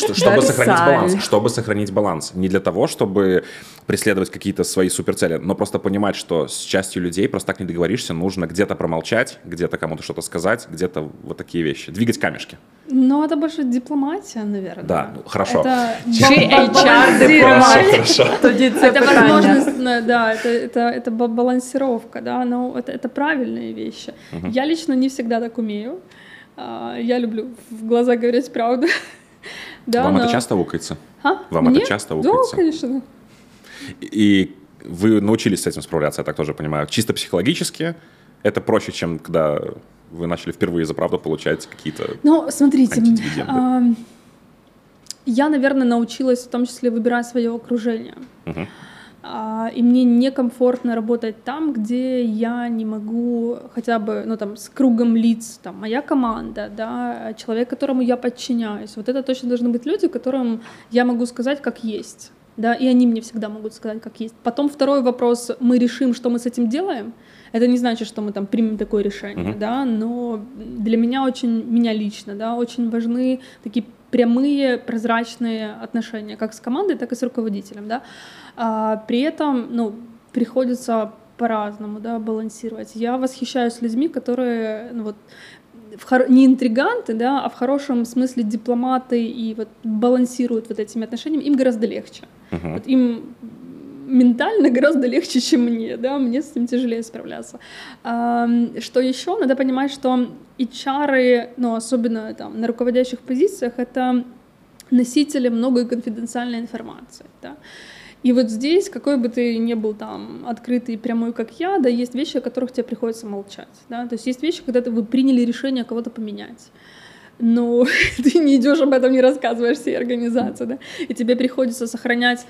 сохранить баланс. Не для того, чтобы преследовать какие-то свои суперцели, но просто понимать, что с частью людей просто так не договоришься, нужно где-то промолчать, где-то кому-то что-то сказать, где-то вот такие вещи. Двигать камешки. Ну, это больше дипломатия, наверное. Да, хорошо. Это HR-дипломатия. Хорошо. Это возможность, да, это балансировка, да, но это правильные вещи. Я лично не всегда так умею. Я люблю в глаза говорить правду. Да, Вам это часто аукается? Вам Мне? это часто аукается? Да, конечно. И вы научились с этим справляться, я так тоже понимаю. Чисто психологически это проще, чем когда вы начали впервые за правду получать какие-то смотрите, антидивиденды. я, наверное, научилась в том числе выбирать свое окружение. И мне некомфортно работать там, где я не могу хотя бы, там, с кругом лиц, там, моя команда, да, человек, которому я подчиняюсь. Вот это точно должны быть люди, которым я могу сказать, как есть, да, и они мне всегда могут сказать, как есть. Потом второй вопрос, мы решим, что мы с этим делаем. Это не значит, что мы там примем такое решение, да, но для меня лично, да, очень важны такие прямые, прозрачные отношения, как с командой, так и с руководителем, да. При этом, приходится по-разному, да, балансировать. Я восхищаюсь людьми, которые, не интриганты, да, а в хорошем смысле дипломаты и вот балансируют вот этими отношениями, им гораздо легче. Вот им ментально гораздо легче, чем мне, да, мне с этим тяжелее справляться. Что еще? Надо понимать, что HR, особенно там на руководящих позициях, это носители многой конфиденциальной информации, да. И вот здесь, какой бы ты ни был там открытый и прямой, как я, да, есть вещи, о которых тебе приходится молчать, да, то есть есть вещи, когда вы приняли решение кого-то поменять, но ты не идешь об этом, не рассказываешь всей организации, да, и тебе приходится сохранять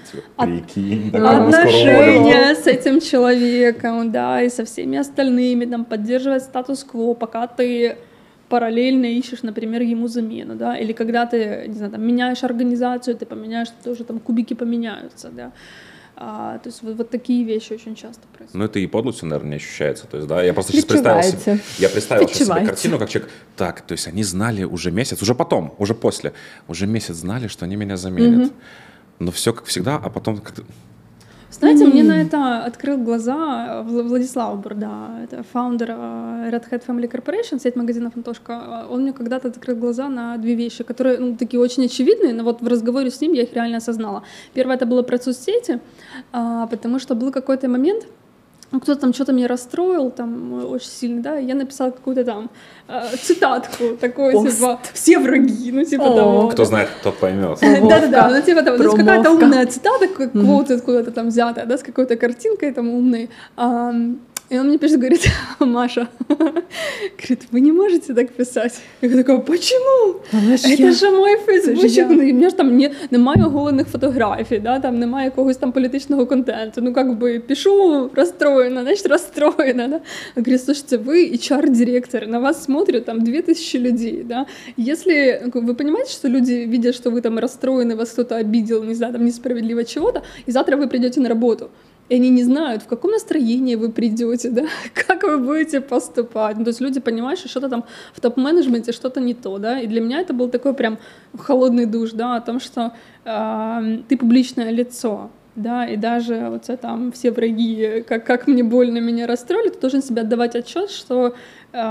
отношения с этим человеком, да, и со всеми остальными, там, поддерживать статус-кво, пока ты параллельно ищешь, например, ему замену, да, или когда ты, не знаю, там, меняешь организацию, ты поменяешь, тоже там кубики поменяются, да. То есть вот такие вещи очень часто происходят. Ну, это и подлостью, наверное, не ощущается. То есть, да, я просто сейчас представил себе картину, как человек, так, то есть они знали уже месяц, уже потом, уже после, уже месяц знали, что они меня заменят. Но все как всегда, а потом как-то... Знаете, мне на это открыл глаза Владислав Бурда, это фаундер Red Hat Family Corporation, сеть магазинов Антошка. Он мне когда-то открыл глаза на две вещи, которые, такие очень очевидные, но вот в разговоре с ним я их реально осознала. Первое, это было про соцсети, потому что был какой-то момент, кто-то там что-то меня расстроил, там, очень сильно, да, я написала какую-то там цитатку, такой, типа, все враги, того. Кто знает, тот поймет. Да-да-да, того, то есть какая-то умная цитата, квот откуда-то там взятая, да, с какой-то картинкой там умной. И он мне пишет, говорит, Маша, говорит, вы не можете так писать. Я такая, почему? Это же мой фейсбучик, у мене ж там немає оголених фотографій, да, там немає якогось там політичного контенту. Как бы пишу расстроена, значит расстроена, да. Я говорю, слушайте, вы HR-директор, на вас смотрят там 2000 людей, да. Если вы понимаете, что люди видят, что вы там расстроены, вас кто-то обидел, не знаю, там несправедливо чего-то, и завтра вы придете на работу, и они не знают, в каком настроении вы придете, да, как вы будете поступать. То есть люди понимают, что что-то там в топ-менеджменте что-то не то, да, и для меня это был такой прям холодный душ, да, о том, что ты публичное лицо, да, и даже вот это, там все враги, как мне больно, меня расстроили, ты должен себе отдавать отчет, что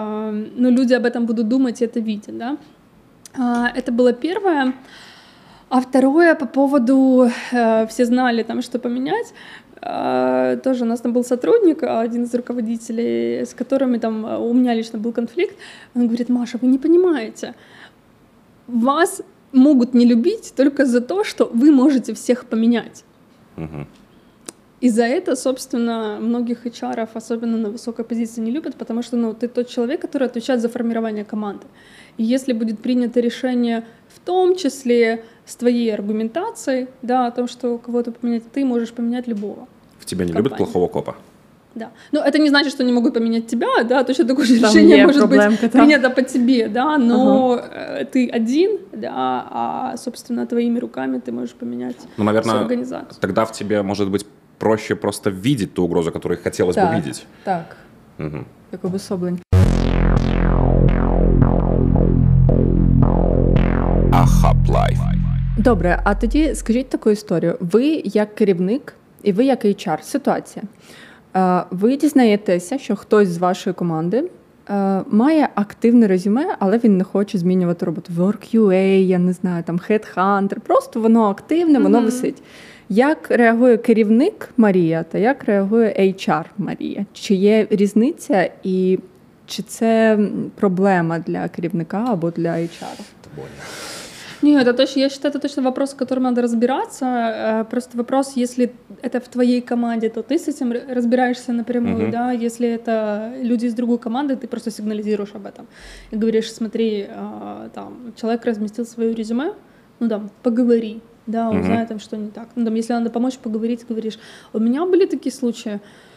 люди об этом будут думать и это видят, да. Это было первое. А второе, по поводу, все знали там, что поменять, тоже у нас там был сотрудник, один из руководителей, с которыми там у меня лично был конфликт, он говорит: Маша, вы не понимаете, вас могут не любить только за то, что вы можете всех поменять. И за это, собственно, многих HR, особенно на высокой позиции, не любят, потому что ты тот человек, который отвечает за формирование команды. И если будет принято решение, в том числе с твоей аргументацией, да, о том, что кого-то поменять, ты можешь поменять любого. В тебя не любят плохого копа? Да. Но это не значит, что они могут поменять тебя, да, точно такое же решение может быть принято по тебе, да, но ты один, да, а, собственно, твоими руками ты можешь поменять всю организацию. Тогда в тебе, может быть, проще просто видеть ту угрозу, которую хотелось бы видеть. Так, як обособлення. Ахап-лайф. Добре, а тоді скажіть таку історію. Ви як керівник і ви як HR, ситуація. Ви дізнаєтеся, що хтось з вашої команди має активне резюме, але він не хоче змінювати роботу. Work.ua, я не знаю, там Headhunter, просто воно активне, воно висить. Як реагує керівник Марія та як реагує HR Марія? Чи є різниця і чи це проблема для керівника або для HR? Нет, это точно, я считаю, это точно вопрос, с которым надо разбираться. Просто вопрос, если это в твоей команде, то ты с этим разбираешься напрямую, да, если это люди из другой команды, ты просто сигнализируешь об этом и говоришь: смотри, там, человек разместил свое резюме, поговори, да, узнай там, что не так. Если надо помочь, поговорить, говоришь: у меня были такие случаи,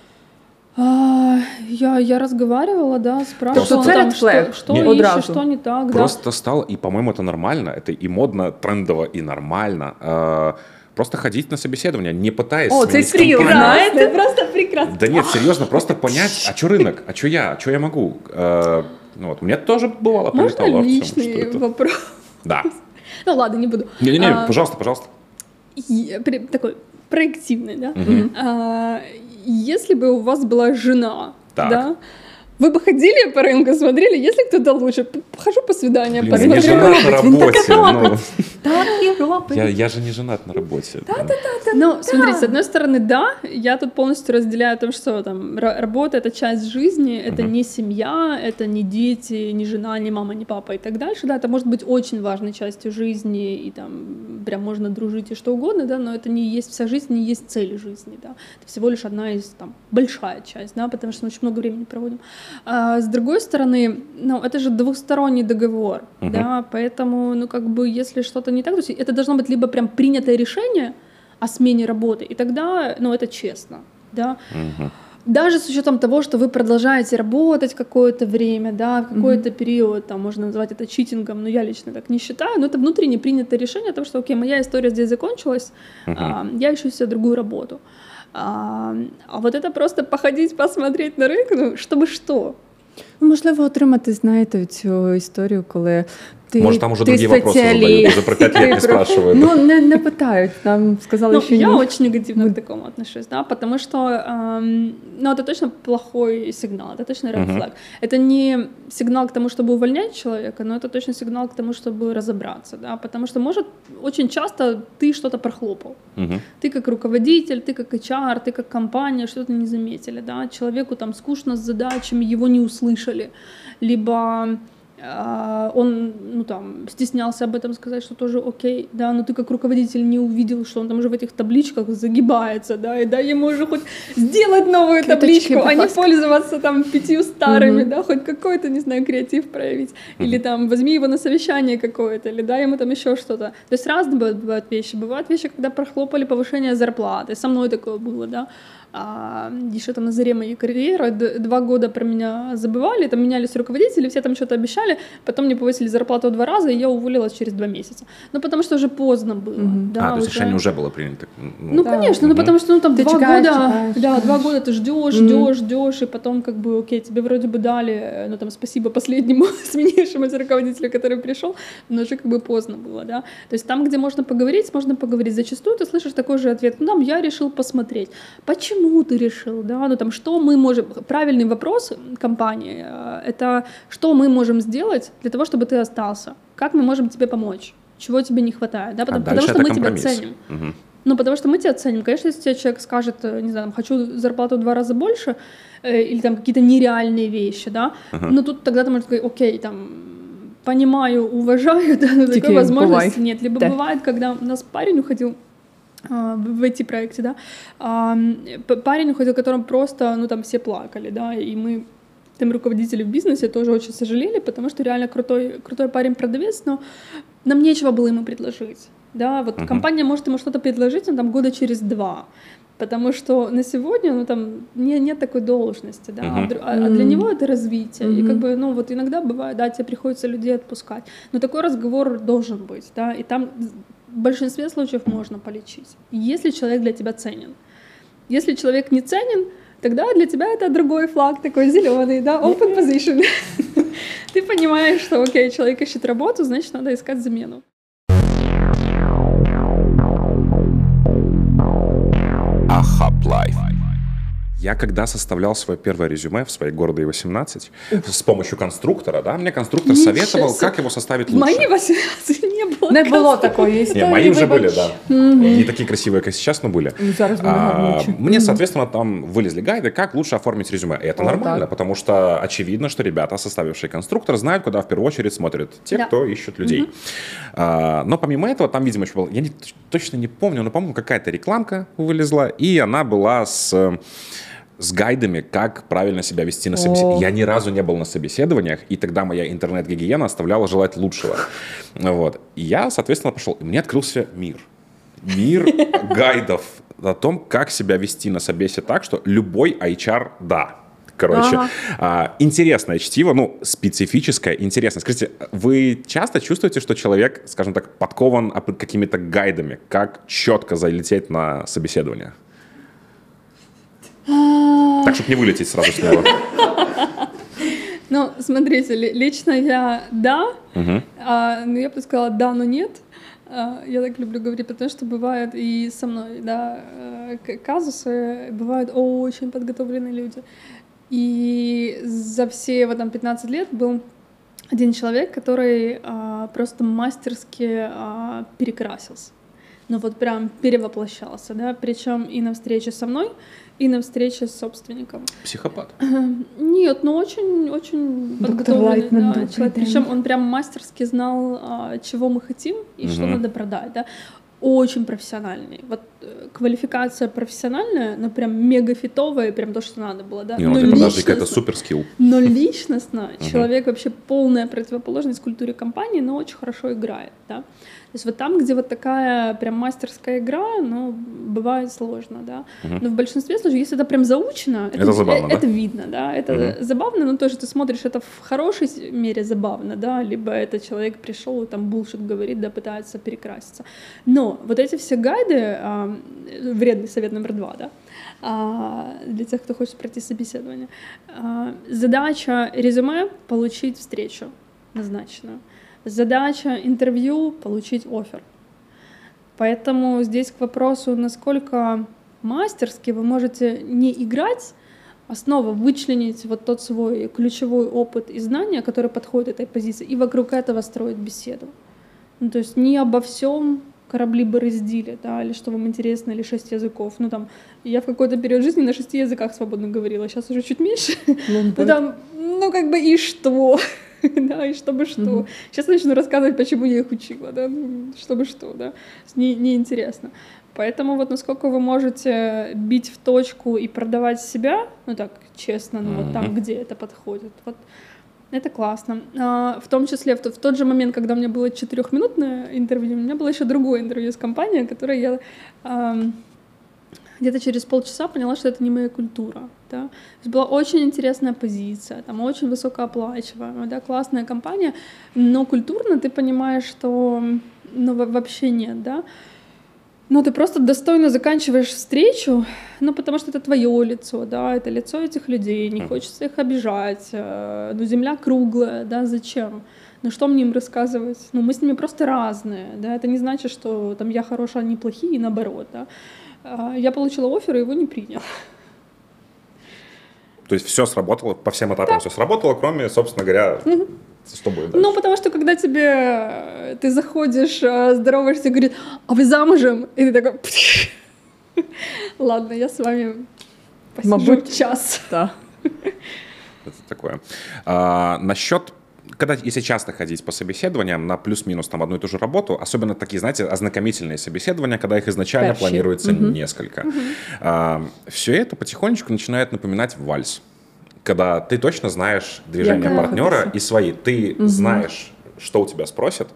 я разговаривала, да, спрашивала, там, что ищешь, что не так. Просто стало, и, по-моему, это нормально, это и модно, трендово, и нормально. Просто ходить на собеседование, не пытаясь сменить компанию. Это просто прекрасно. Да нет, серьезно, просто понять, а что рынок, а что я могу. У меня тоже бывало. Можно личный вопрос? Да. Ну ладно, не буду. Не, пожалуйста. Такой проективный, да? Если бы у вас была жена, да, вы бы ходили по рынку, смотрели, есть ли кто-то лучше? Хожу по свиданиям, посмотрю. Я не женат на работе. Так и робить. Я же не женат на работе. Ну, смотрите, с одной стороны, да, я тут полностью разделяю о том, что там работа — это часть жизни, это не семья, это не дети, не жена, не мама, не папа и так дальше, да, это может быть очень важной частью жизни, и там прям можно дружить и что угодно, да, но это не есть вся жизнь, не есть цель жизни, да, это всего лишь одна из, там, большая часть, да, потому что мы очень много времени проводим. А с другой стороны, это же двусторонний договор, да, поэтому, если что-то не так, то есть это должно быть либо прям принятое решение о смене работы, и тогда, это честно, да. Даже с учетом того, что вы продолжаете работать какое-то время, да, какой-то период, там можно назвать это читингом, но я лично так не считаю, но это внутренне принятое решение о том, что, окей, моя история здесь закончилась, я ищу себе другую работу. А вот это просто походить, посмотреть на ринок, чтобы что? Можливо, отримати, знаєте, цю історію, коли Может, там уже другие вопросы задают, уже про 5 лет не спрашивают. Не питають, нам сказали, що я очень негативно к такому отношусь, да, потому что, это точно плохой сигнал, это точно red flag. Это не сигнал к тому, чтобы увольнять человека, но это точно сигнал к тому, чтобы разобраться, да, потому что, может, очень часто ты что-то прохлопал. Ты как руководитель, ты как HR, ты как компания что-то не заметили, да, человеку там скучно с задачами, его не услышали, либо он, стеснялся об этом сказать, что тоже окей, да, но ты как руководитель не увидел, что он там уже в этих табличках загибается, да, и дай ему уже хоть сделать новую табличку, а не пользоваться там 5 старыми, да, хоть какой-то, не знаю, креатив проявить, или там возьми его на совещание какое-то, или дай ему там еще что-то. То есть разные бывают вещи. Бывают вещи, когда прохлопали повышение зарплаты, со мной такое было, да. Еще там на заре моей карьеры 2 года про меня забывали, там менялись руководители, все там что-то обещали, потом мне повысили зарплату 2 раза, и я уволилась через 2 месяца. Потому что уже поздно было. Да, то есть решение уже было принято? Конечно, потому что там 2 года, да, 2 года ты ждешь, и потом окей, тебе вроде бы дали, спасибо последнему сменившемуся руководителю, который пришел, но уже поздно было, да. То есть там, где можно поговорить. Зачастую ты слышишь такой же ответ: я решил посмотреть. Почему ты решил, да, что мы можем, правильный вопрос компании, это что мы можем сделать для того, чтобы ты остался, как мы можем тебе помочь, чего тебе не хватает, да, потому дальше что это мы компромисс. тебя ценим. Ну, потому что мы тебя ценим. Конечно, если тебе человек скажет, не знаю, хочу зарплату в 2 раза больше, или там какие-то нереальные вещи, да, но тут тогда ты можешь сказать, окей, там, понимаю, уважаю, да, но такой возможности нет. Либо бывает, когда у нас парень уходил в IT-проекте, да, парень уходил, которым просто, ну, там, все плакали, да, и мы, там, руководители в бизнесе тоже очень сожалели, потому что реально крутой парень-продавец, но нам нечего было ему предложить, да, вот компания может ему что-то предложить, но там года через 2, потому что на сегодня, ну, там, нет такой должности, да, а для него это развитие, и как бы, ну, вот иногда бывает, да, тебе приходится людей отпускать, но такой разговор должен быть, да, и там в большинстве случаев можно полечить, если человек для тебя ценен. Если человек не ценен, тогда для тебя это другой флаг, такой зеленый, да, open position. Ты понимаешь, что, окей, человек ищет работу, значит, надо искать замену. Я когда составлял свое первое резюме в своей городе 18 с помощью конструктора, да, мне конструктор советовал, как его составить лучше. Мои 18 не было. Не було такої історії. Не, мои уже были, да. Не такие красивые, как сейчас, но были. Мне, соответственно, там вылезли гайды, как лучше оформить резюме. И это нормально, потому что очевидно, что ребята, составившие конструктор, знают, куда в первую очередь смотрят те, кто ищут людей. Но помимо этого, там, видимо, еще было, я точно не помню, но, по-моему, какая-то рекламка вылезла, и она была с гайдами, как правильно себя вести на собеседовании. Я ни разу не был на собеседованиях, и тогда моя интернет-гигиена оставляла желать лучшего. Вот. И я, соответственно, пошел. И мне открылся мир. Мир гайдов о том, как себя вести на собесе так, что любой HR – да. Короче, интересное чтиво, ну, специфическое, интересное. Скажите, вы часто чувствуете, что человек, скажем так, подкован какими-то гайдами, как четко залететь на собеседование? Так, чтобы не вылететь сразу с него. Ну, смотрите, лично я да, но я бы сказала да, но нет. Я так люблю говорить, потому что бывает и со мной, да, казусы, бывают очень подготовленные люди. И за все вот там 15 лет был один человек, который просто мастерски перекрасился. Ну вот прям перевоплощался, да, причем и на встрече со мной, и на встрече с собственником. Психопат? Нет, ну очень подготовленный, да, человек. Причем он прям мастерски знал, чего мы хотим и что надо продать, да. Очень профессиональный. Вот квалификация профессиональная, но прям мега фитовая, прям то, что надо было, да. Не, ну для продажи какая-то супер скилл. Но личностно человек вообще полная противоположность культуре компании, но очень хорошо играет, да. То есть вот там, где вот такая прям мастерская игра, ну, бывает сложно, да. Но в большинстве случаев, если это прям заучено, это забавно, это видно, да. Это забавно, но тоже ты смотришь, это в хорошей мере забавно, да, либо это человек пришел и там булшит говорит, да, пытается перекраситься. Но вот эти все гайды, вредный совет номер 2, да, для тех, кто хочет пройти собеседование, задача резюме — получить встречу назначенную. Задача интервью — получить оффер. Поэтому здесь к вопросу, насколько мастерски вы можете не играть, а снова вычленить вот тот свой ключевой опыт и знания, который подходит этой позиции, и вокруг этого строить беседу. Ну, то есть не обо всем корабли бы раздели, да, или что вам интересно, или 6 языков. Ну, там, я в какой-то период жизни на 6 языках свободно говорила, сейчас уже чуть меньше. Ну, там, ну, как бы, и что? Да, и чтобы что. Сейчас начну рассказывать, почему я их учила, да, чтобы что, да. Неинтересно. Поэтому вот насколько вы можете бить в точку и продавать себя, ну, так, честно, ну, вот там, где это подходит, вот. Это классно. В том числе в тот же момент, когда у меня было 4-минутное интервью, у меня было еще другое интервью с компанией, которое я где-то через полчаса поняла, что это не моя культура. Да? То есть была очень интересная позиция, там очень высокооплачиваемая, да, классная компания, но культурно ты понимаешь, что ну, вообще нет, да. Ну, ты просто достойно заканчиваешь встречу, ну, потому что это твое лицо, да, это лицо этих людей, не хочется их обижать, ну, земля круглая, да, зачем? Ну, что мне им рассказывать? Ну, мы с ними просто разные, да, это не значит, что там я хорошая, они плохие, и наоборот, да. Я получила оффер, и его не принял. То есть все сработало, по всем этапам все сработало, кроме, собственно говоря, С тобой дальше? Ну, потому что когда ты заходишь, здороваешься, говорит, а вы замужем? И ты такой, ладно, я с вами посижу час. Да. Это такое. Насчет, если часто ходить по собеседованиям на плюс-минус там одну и ту же работу, особенно такие, знаете, ознакомительные собеседования, когда их изначально планируется несколько, все это потихонечку начинает напоминать вальс. Когда ты точно знаешь движения партнера и свои, ты знаешь, что у тебя спросят,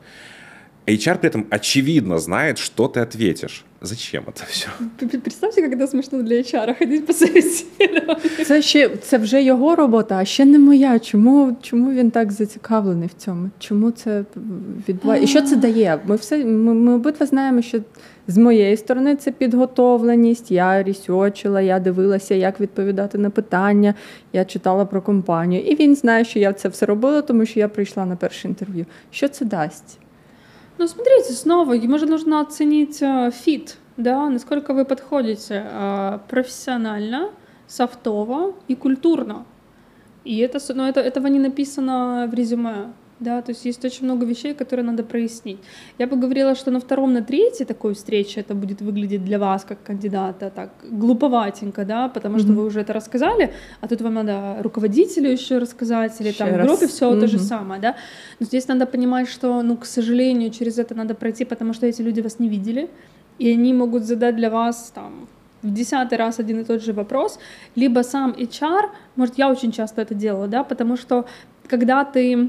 HR при этом очевидно знает, что ты ответишь. Зачем это все? Представте, як це смішно для HR ходити по собеседуванню. Це вже його робота, а ще не моя. Чому він так зацікавлений в цьому? Чому це відбувається? І що це дає? Ми обидва знаємо, що з моєї сторони це підготовленість. Я ресерчила, я дивилася, як відповідати на питання, я читала про компанію. І він знає, що я це все робила, тому що я прийшла на перше інтерв'ю. Що це дасть? Ну, смотрите, снова, ему же нужно оценить фит, да, насколько вы подходите профессионально, софтово и культурно. И этого не написано в резюме. Да, то есть очень много вещей, которые надо прояснить. Я бы говорила, что на втором, на третьей такой встрече это будет выглядеть для вас, как кандидата, так глуповатенько, да, потому что вы уже это рассказали, а тут вам надо руководителю еще рассказать, или там в группе все то же самое, да. Но здесь надо понимать, что, ну, к сожалению, через это надо пройти, потому что эти люди вас не видели, и они могут задать для вас там в 10-й раз один и тот же вопрос, либо сам HR, может, я очень часто это делала, да, потому что когда ты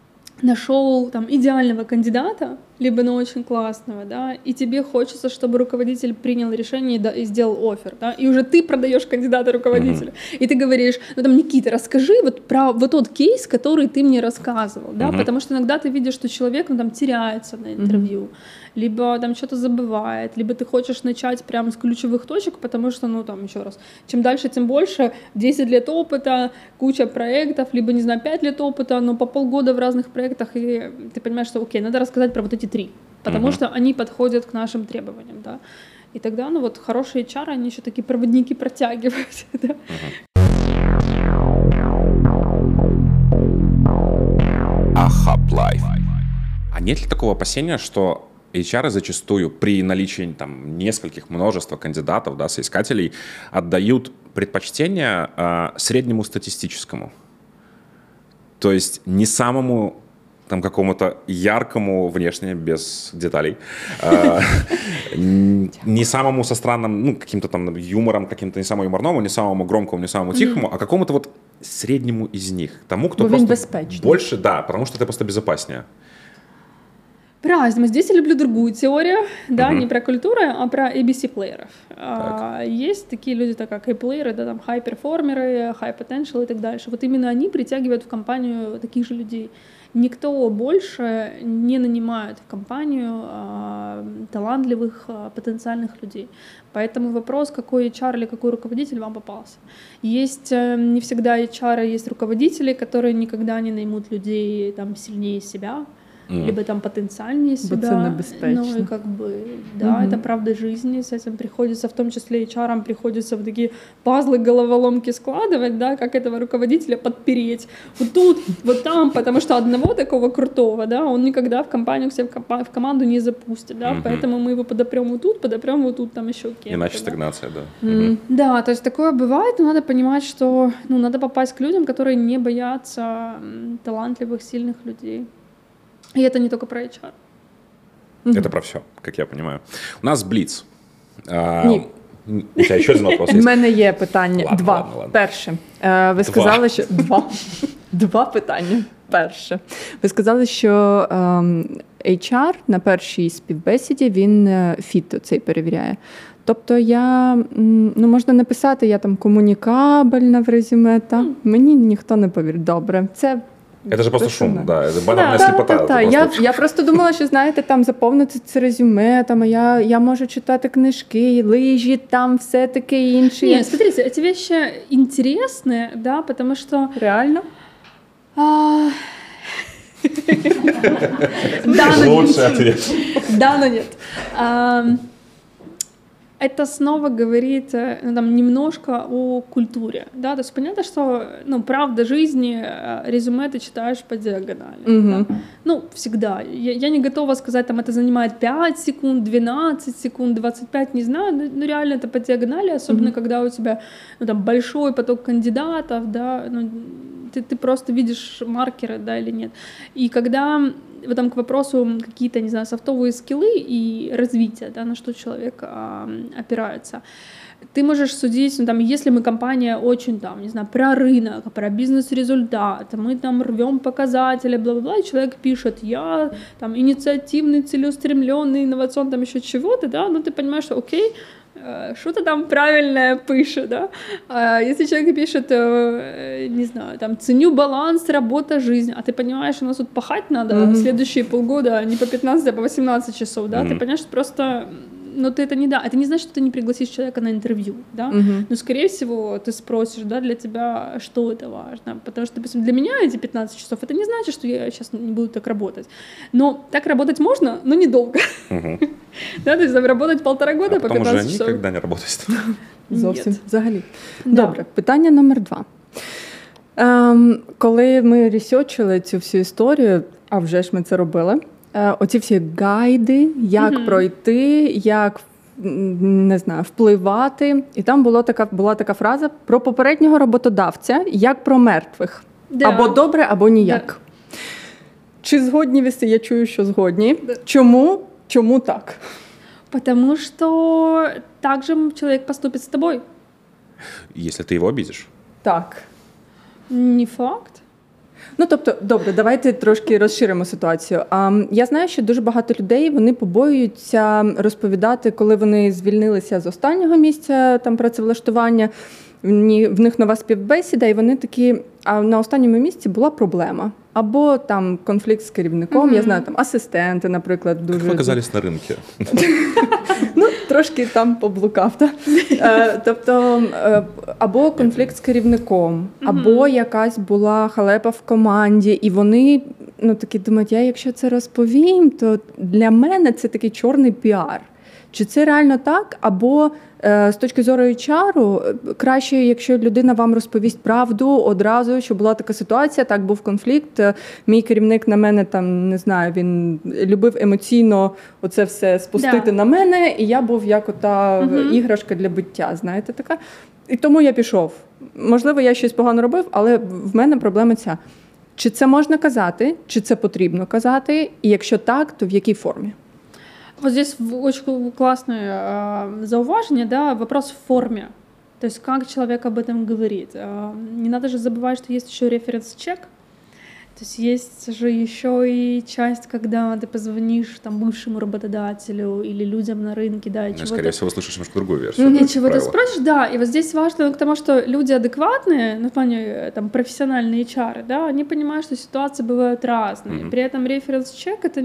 нашел там идеального кандидата, либо очень классного, да, и тебе хочется, чтобы руководитель принял решение и сделал оффер, да, и уже ты продаешь кандидата руководителю, и ты говоришь, ну там, Никита, расскажи вот про вот тот кейс, который ты мне рассказывал, да, потому что иногда ты видишь, что человек, ну, там, теряется на интервью, либо там что-то забывает, либо ты хочешь начать прямо с ключевых точек, потому что, ну, там, еще раз, чем дальше, тем больше, 10 лет опыта, куча проектов, либо, не знаю, 5 лет опыта, но по полгода в разных проектах, и ты понимаешь, что, окей, надо рассказать про вот эти 3, потому что они подходят к нашим требованиям, да. И тогда, ну вот, хорошие HR, они еще такие проводники протягивают, да. А нет ли такого опасения, что HR зачастую при наличии там нескольких, множества кандидатов, да, соискателей отдают предпочтение среднему статистическому? То есть не самому там какому-то яркому внешне, без деталей, не самому со странным, ну, каким-то там юмором, каким-то не самому юморному, не самому громкому, не самому тихому, а какому-то вот среднему из них. Тому, кто просто больше, да, потому что это просто безопаснее. Правильно, здесь я люблю другую теорию, да, не про культуру, а про ABC-плееров. Есть такие люди, так как A-плееры, да, там high-перформеры, high-potential и так дальше. Вот именно они притягивают в компанию таких же людей. Никто больше не нанимает в компанию талантливых, потенциальных людей. Поэтому вопрос, какой HR или какой руководитель вам попался. Есть не всегда HR, есть руководители, которые никогда не наймут людей там сильнее себя, либо там потенциальнее себя, ну и как бы, да, это правда жизни, с этим приходится, в том числе HR-ам приходится в такие пазлы, головоломки складывать, да, как этого руководителя подпереть, вот тут, вот там, потому что одного такого крутого, да, он никогда в компанию, к себе в команду не запустит, да, поэтому мы его подопрем вот тут, там еще кем-то. Иначе да? стагнация, да. Да, то есть такое бывает, но надо понимать, что, ну, надо попасть к людям, которые не боятся талантливых, сильных людей. И это не только про HR. Это про все, как я понимаю. У нас бліц. У тебе ще один вопрос є? У мене є питання. Ладно, Два. ладно. Перше. Ви сказали, що... Два питання. Перше. Ви сказали, що HR на першій співбесіді, він фіт цей перевіряє. Тобто я, ну, можна написати, я там комунікабельна в резюме, та мені ніхто не повірить. Добре, це... Это же просто шум, да, это банальная слепота. Да. Я просто думала, що, знаєте, там заповнити це резюме, там, я можу читати книжки, лижі, там все таке інше. Нет, смотрите, эти вещи интересные, да, потому что... Реально? Лучший ответ. Да, но нет. это снова говорит там, немножко о культуре, да, то есть понятно, что, ну, правда жизни, резюме ты читаешь по диагонали, да? Ну, всегда, я не готова сказать, там, это занимает 5 секунд, 12 секунд, 25, не знаю, но реально это по диагонали, особенно когда у тебя, ну, там, большой поток кандидатов, да, ну, ты просто видишь маркеры, да, или нет, и когда... Вот там к вопросу какие-то, не знаю, софтовые скиллы и развитие, да, на что человек опирается. Ты можешь судить, ну, там, если мы компания очень, там, не знаю, про рынок, про бизнес-результат, мы там рвем показатели, бла-бла-бла, и человек пишет, я там инициативный, целеустремленный, инновационный, там еще чего-то, да, ну ты понимаешь, что окей, что-то там правильное пишет, да. А если человек пишет, не знаю, там, ценю баланс, работа, жизнь, а ты понимаешь, у нас тут пахать надо следующие полгода не по 15, а по 18 часов, да, ты понимаешь, что просто... Но ты это не да, это не значит, что ты не пригласишь человека на интервью, да. Но скорее всего ты спросишь, да, для тебя что это важно, потому что, допустим, для меня эти 15 часов это не значит, что я сейчас не буду так работать, но так работать можно, но недолго, да, то есть работать 1,5 года по 15 часов. Уже ніколи не работать. Зовсім, взагалі. Добре, питання номер 2. Коли ми ресерчили цю всю історію, а вже ж ми це робили, оці всі гайди, як пройти, як, не знаю, впливати. І там була така фраза про попереднього роботодавця, як про мертвих. Да. Або добре, або ніяк. Да. Чи згодні ви? Я чую, що згодні. Да. Чому так? Потому что так же человек поступит с тобой. Если ты его обидишь. Так. Не факт. Ну, тобто, добре, давайте трошки розширимо ситуацію. Я знаю, що дуже багато людей, вони побоюються розповідати, коли вони звільнилися з останнього місця там працевлаштування, в них нова співбесіда, і вони такі, а на останньому місці була проблема. Або там конфлікт з керівником, я знаю, там асистенти, наприклад, дуже... Як ви оказались на ринку? Ну, трошки там поблукав, так? Тобто, або конфлікт з керівником, або якась була халепа в команді, і вони, ну, такі думають, якщо це розповім, то для мене це такий чорний піар. Чи це реально так? Або з точки зору HR, краще, якщо людина вам розповість правду одразу, що була така ситуація, так, був конфлікт, мій керівник на мене, там, не знаю, він любив емоційно оце все спустити на мене, і я був як ота іграшка для биття, знаєте, така. І тому я пішов. Можливо, я щось погано робив, але в мене проблема ця. Чи це можна казати, чи це потрібно казати, і якщо так, то в якій формі? Вот здесь очень классное зауважение, да, вопрос в форме. То есть как человек об этом говорит. Не надо же забывать, что есть еще референс-чек. То есть есть же еще и часть, когда ты позвонишь там бывшему работодателю или людям на рынке, да, и чего-то... Скорее всего, слышишь немножко другую версию. И чего-то спросишь, да, и вот здесь важно к тому, что люди адекватные, ну, в плане, там, профессиональные HR, да, они понимают, что ситуации бывают разные. При этом референс-чек — это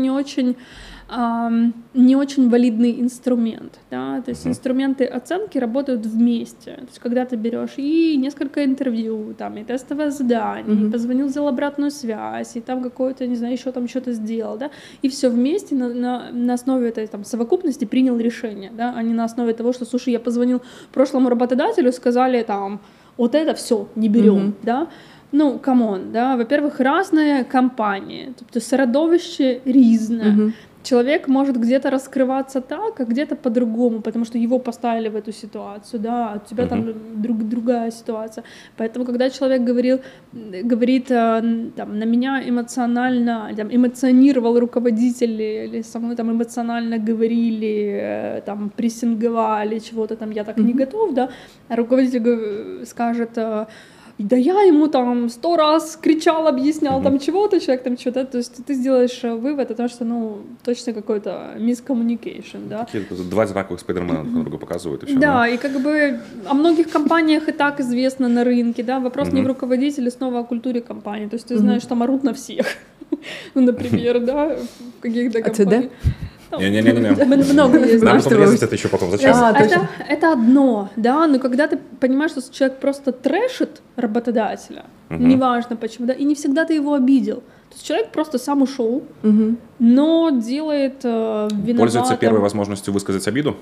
не очень валидный инструмент, да, то есть инструменты оценки работают вместе, то есть когда ты берешь и несколько интервью, там, и тестовое задание, и позвонил, сделал обратную связь, и там какое-то, не знаю, еще там что-то сделал, да, и все вместе на основе этой там совокупности принял решение, да, а не на основе того, что, слушай, я позвонил прошлому работодателю, сказали там, вот это все не берем, да. Ну, камон, да, во-первых, разные компании, тобто середовище різне. Человек может где-то раскрываться так, а где-то по-другому, потому что его поставили в эту ситуацию, да, а у тебя там другая ситуация. Поэтому, когда человек говорит там, на меня эмоционально, там, эмоционировал руководитель, или со мной там эмоционально говорили, там, прессинговали чего-то там, я так не готов, да, а руководитель скажет... Да я ему там 100 раз кричал, объяснял там чего-то, человек там что-то, то есть ты сделаешь вывод о том, что, ну, точно какой-то miscommunication, да. Такие два одинаковых спайдермена друг друга показывают и все. Да, и как бы о многих компаниях и так известно на рынке, да, вопрос не в руководителе, снова о культуре компании, то есть ты знаешь, там орут на всех, ну, например, да, в каких-то компаниях. Не-не-не. Много есть. Нам потом резать это еще потом. Зачем? Это одно, да, но когда ты понимаешь, что человек просто трэшит работодателя, неважно почему, да, и не всегда ты его обидел. То есть человек просто сам ушел, но делает виноватым. Пользуется первой возможностью высказать обиду?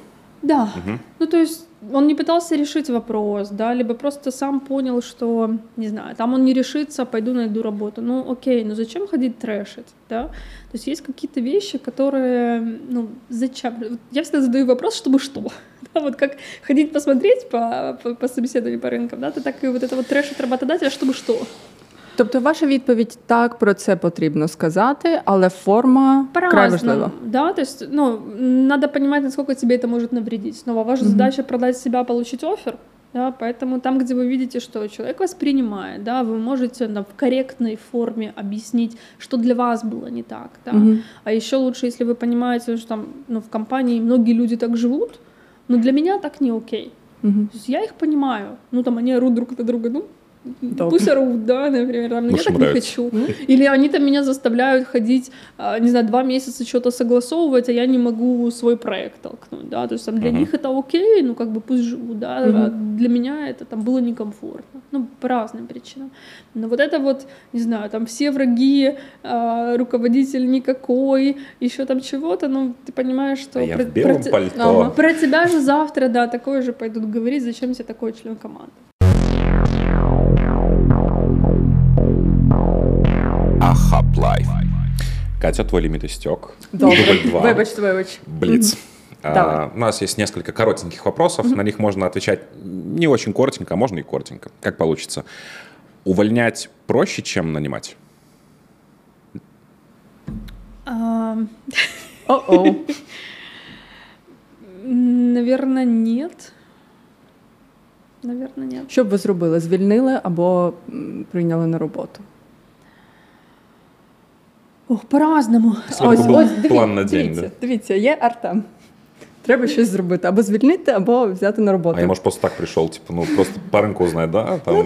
Да. Ну, то есть он не пытался решить вопрос, да, либо просто сам понял, что, не знаю, там он не решится, пойду найду работу. Ну, окей, ну зачем ходить трэшить, да? То есть какие-то вещи, которые, ну, зачем? Я всегда задаю вопрос, чтобы что? Да, вот как ходить посмотреть по собеседованию по рынкам, да, то так и вот это вот трэшить работодателя, чтобы что? Тобто ваша відповідь – так, про це потрібно сказати, але форма край важлива. Да, то есть, ну, надо понимать, насколько тебе это может навредить. Снова, ваша задача продать себя, получить оффер, да, поэтому там, где вы видите, что человек воспринимает, да, вы можете в корректной форме объяснить, что для вас было не так, да. А еще лучше, если вы понимаете, что там, ну, в компании многие люди так живут, но для меня так не окей. То есть я их понимаю, ну, там, они орут друг на друга, ну, пусть орут, да, например, там, я так не хочу. Или они там меня заставляют ходить, не знаю, 2 месяца что-то согласовывать, а я не могу свой проект толкнуть, да, то есть там для них это окей, ну, как бы пусть живут, да, а для меня это там было некомфортно, ну, по разным причинам. Но вот это вот, не знаю, там все враги, руководитель никакой, еще там чего-то, ну, ты понимаешь, что... Я в белом пальто. Про тебя же завтра, да, такое же пойдут говорить, зачем тебе такой член команды. Ахаплайф. Катя, твой лимит истек. Дубль 2. Вибач. Блиц. У нас есть несколько коротеньких вопросов. На них можно отвечать не очень коротенько, а можно и коротенько. Как получится. Увольнять проще, чем нанимать? Наверное, нет. Що б ви зробили? Звільнили або прийняли на роботу? Ох, по-разному. Ось, план на день. Дивіться, є Артем. Треба щось зробити. Або звільнити, або взяти на роботу. А я, может, просто так пришел, типа, ну, просто по рынку узнать, да? Там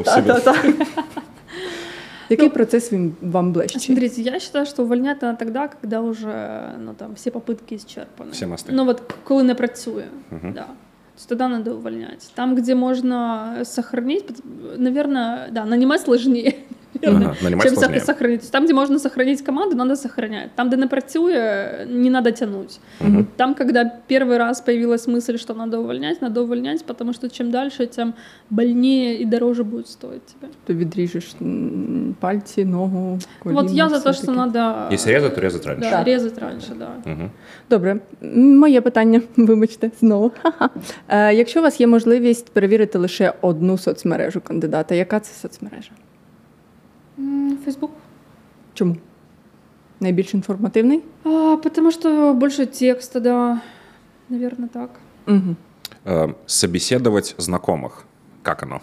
Який процесс вам ближче? Смотрите, я считаю, что увольнять надо тогда, когда уже, ну, там, все попытки исчерпаны. Все мосты. Ну, вот, коли не працює, да. То есть тогда надо увольнять. Там, где можно сохранить, наверное, да, нанимать сложнее. Нанимать сложнее. Сохранить. То есть там, где можно сохранить команду, надо сохранять. Там, где не працює, не надо тянуть. Там, когда первый раз появилась мысль, что надо увольнять, потому что чем дальше, тем больнее и дороже будет стоить тебе. Ты відріжеш пальці, ногу, коліна. Вот я за то, что надо... Если резать, то резать раньше. Да, резать раньше, да. Добре. Моє питання, вибачте, знову. Якщо у вас є можливість перевірити лише одну соцмережу кандидата, яка це соцмережа? Facebook. Чому? Найбільш інформативний? Потому что больше текста, да. Наверное, так. Собеседовать знакомых. Как оно?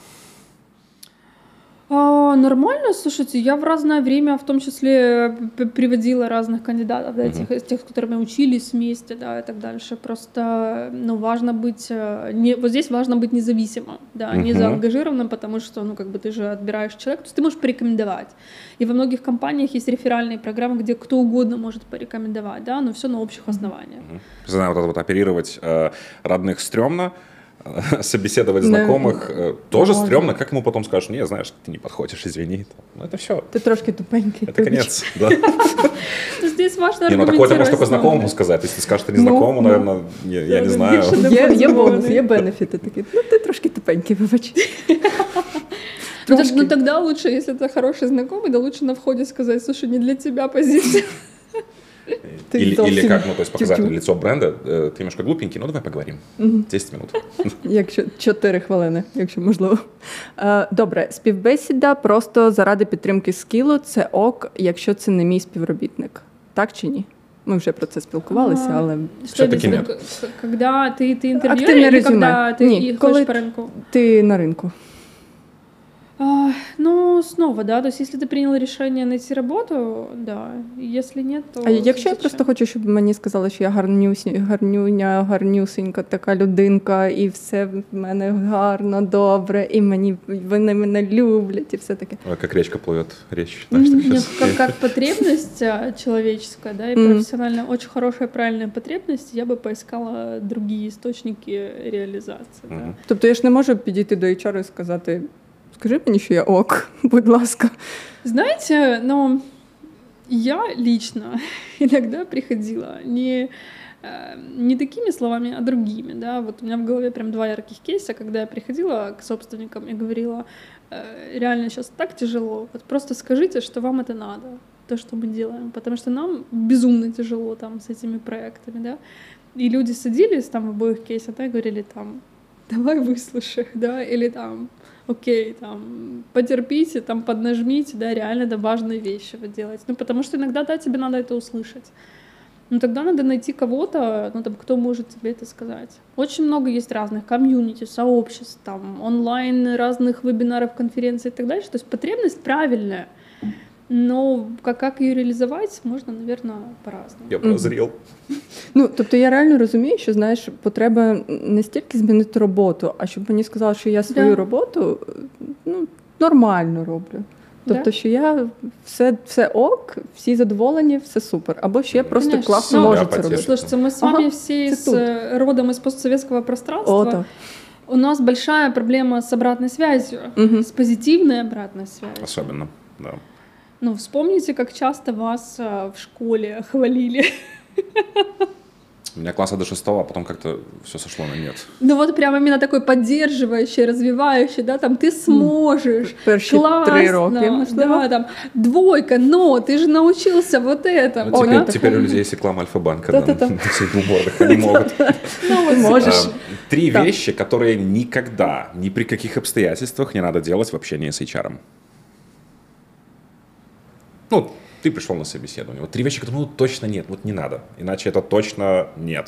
Нормально, слушайте, я в разное время, в том числе, приводила разных кандидатов, да, тех, с которыми учились вместе, да, и так дальше. Просто, ну, важно быть, вот здесь важно быть независимым, да, не заангажированным, потому что, ну, как бы ты же отбираешь человека, то есть ты можешь порекомендовать. И во многих компаниях есть реферальные программы, где кто угодно может порекомендовать, да, но все на общих основаниях. Знаю, вот это вот оперировать родных стрёмно, собеседовать знакомых тоже стрёмно. Как ему потом скажешь, не, знаешь, ты не подходишь, извини. Ну, это все. Ты трошки тупенький. Это конец, да. Здесь важно аргументировать. Ну, такое ты можешь только знакомому сказать. Если ты скажешь, ты незнакомому, наверное, я не знаю. Є бонус, є бенефіти такі. Ну, ти трошки тупенький, вибач. Ну, тогда лучше, если это хороший знакомый, да лучше на входе сказать, слушай, не для тебя позиция. Или как, ну, то есть показать лицо бренда, ты немножко глупенький, ну, давай поговорим. 10 минут. Якщо 4 хвилини, якщо можливо. Добре, співбесіда просто заради підтримки скілу – це ок, якщо це не мій співробітник. Так чи ні? Ми вже про це спілкувалися, але... Все-таки ні. Когда ты интервьюер или когда ты ходишь по рынку? Ти на ринку. Ну, снова, да, то есть если ты принял решение найти работу, да, если нет, то... А якщо я просто хочу, щоб мені сказали, що я гарнюсенька така людинка, і все в мене гарно, добре, і вони мене люблять, і все таке. Как речка плывет, речь. Знаешь, как потребность человеческая, да, и профессиональная, очень хорошая, правильная потребность, я бы поискала другие источники реализации. Да. Тобто я ж не можу підійти до HR і сказати... Скажи мені, що я ок, будь ласка. Знаете, но я лично иногда приходила не не такими словами, а другими, да, вот у меня в голове прям 2 ярких кейса, когда я приходила к собственникам и говорила, реально сейчас так тяжело, вот просто скажите, что вам это надо, то, что мы делаем, потому что нам безумно тяжело там с этими проектами, да, и люди садились там в обоих кейсах, да, и говорили там, давай выслушай, да, или там, окей, там, потерпите, там, поднажмите, да, реально, это важные вещи вот делать, ну, потому что иногда, да, тебе надо это услышать. Ну, тогда надо найти кого-то, ну, там, кто может тебе это сказать. Очень много есть разных комьюнити, сообществ, там, онлайн разных вебинаров, конференций и так дальше. То есть потребность правильная, но как її реалізувати, можна, наверное, по-разному. Я прозрів. Ну, тобто я реально розумію, що, знаєш, потреба не стільки змінити роботу, а щоб мені сказали, що я свою роботу, ну, нормально роблю. Тобто, що я все ок, всі задоволені, все супер. Або що я просто класно можу це робити. Слушайте, мы с вами все родом из постсоветского пространства. О, у нас большая проблема с обратной связью, с позитивной обратной связью. Особенно, да. Ну, вспомните, как часто вас в школе хвалили. У меня класса до 6, а потом как-то все сошло на нет. Ну вот прям именно такой поддерживающий, развивающий, да, там ты сможешь, Перші классно, 3 роки, можливо. да, там 2, но ты же научился вот это. Ну, теперь у людей есть реклама Альфа-банка, да, на всех билбордах, они могут. Ну, вот можешь. 3 вещи, которые никогда, ни при каких обстоятельствах не надо делать в общении с HR. Ну, ты пришел на собеседование. Вот 3 вещи, которые, ну, точно нет, вот не надо. Иначе это точно нет.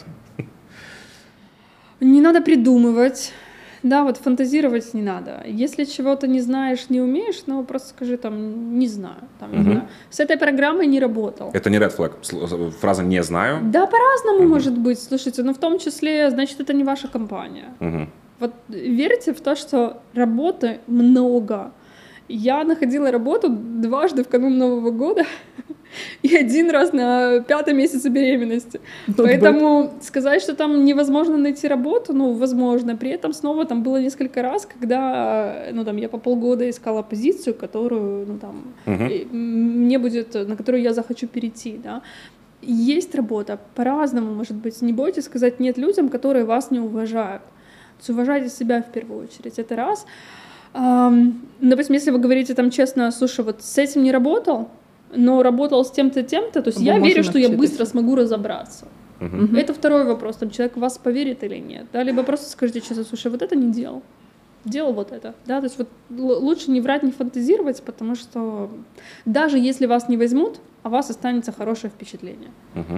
Не надо придумывать, да, вот фантазировать не надо. Если чего-то не знаешь, не умеешь, ну, просто скажи там, не знаю. Там, не знаю. С этой программой не работал. Это не red flag, фраза «не знаю». Да, по-разному может быть, слушайте, но в том числе, значит, это не ваша компания. Вот верьте в то, что работы много. Я находила работу 2 в канун Нового года и 1 раз на 5-й месяце беременности. Поэтому сказать, что там невозможно найти работу, ну, возможно. При этом снова там было несколько раз, когда, ну, там, я по полгода искала позицию, которую, ну, там, мне будет, на которую я захочу перейти, да. Есть работа, по-разному, может быть. Не бойтесь сказать нет людям, которые вас не уважают. Уважайте себя в первую очередь, это раз. Допустим, если вы говорите там честно, слушай, вот с этим не работал, но работал с тем-то, тем-то, то есть я верю, что я быстро смогу разобраться. Это второй вопрос, там человек в вас поверит или нет, да, либо просто скажите честно, слушай, вот это не делал, делал вот это, да, то есть вот лучше не врать, не фантазировать, потому что даже если вас не возьмут, о вас останется хорошее впечатление.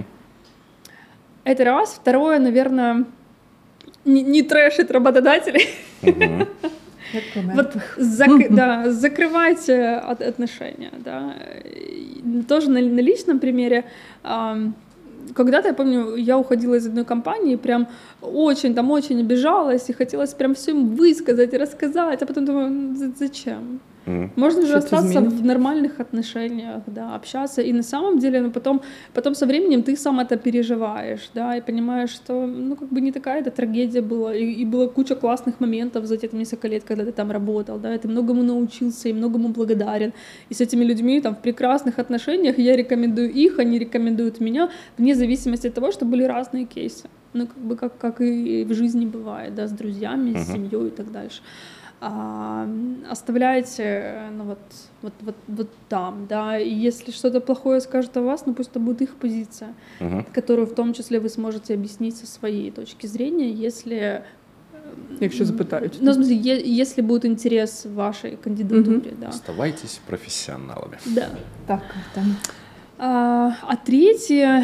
Это раз. Второе, наверное, не трэшить работодателей. Вот закрывайте отношения, да. Тоже на личном примере. Когда-то, я помню, я уходила из одной компании, прям очень обижалась, и хотелось прям всем высказать, рассказать, а потом думаю, зачем? Можно же остаться в нормальных отношениях, да, общаться, и на самом деле, ну, потом со временем ты сам это переживаешь, да, и понимаешь, что, ну, как бы не такая это трагедия была, и была куча классных моментов за эти несколько лет, когда ты там работал, да, и ты многому научился, и многому благодарен, и с этими людьми там в прекрасных отношениях, я рекомендую их, они рекомендуют меня, вне зависимости от того, что были разные кейсы, ну, как бы как и в жизни бывает, да, с друзьями, с семьей и так дальше. Оставляйте, ну, вот там, да, и если что-то плохое скажут о вас, ну пусть это будет их позиция, которую в том числе вы сможете объяснить со своей точки зрения, если запытают. Ну, в смысле, если будет интерес в вашей кандидатуре, да. Оставайтесь профессионалами. Да. Так, да. А третье,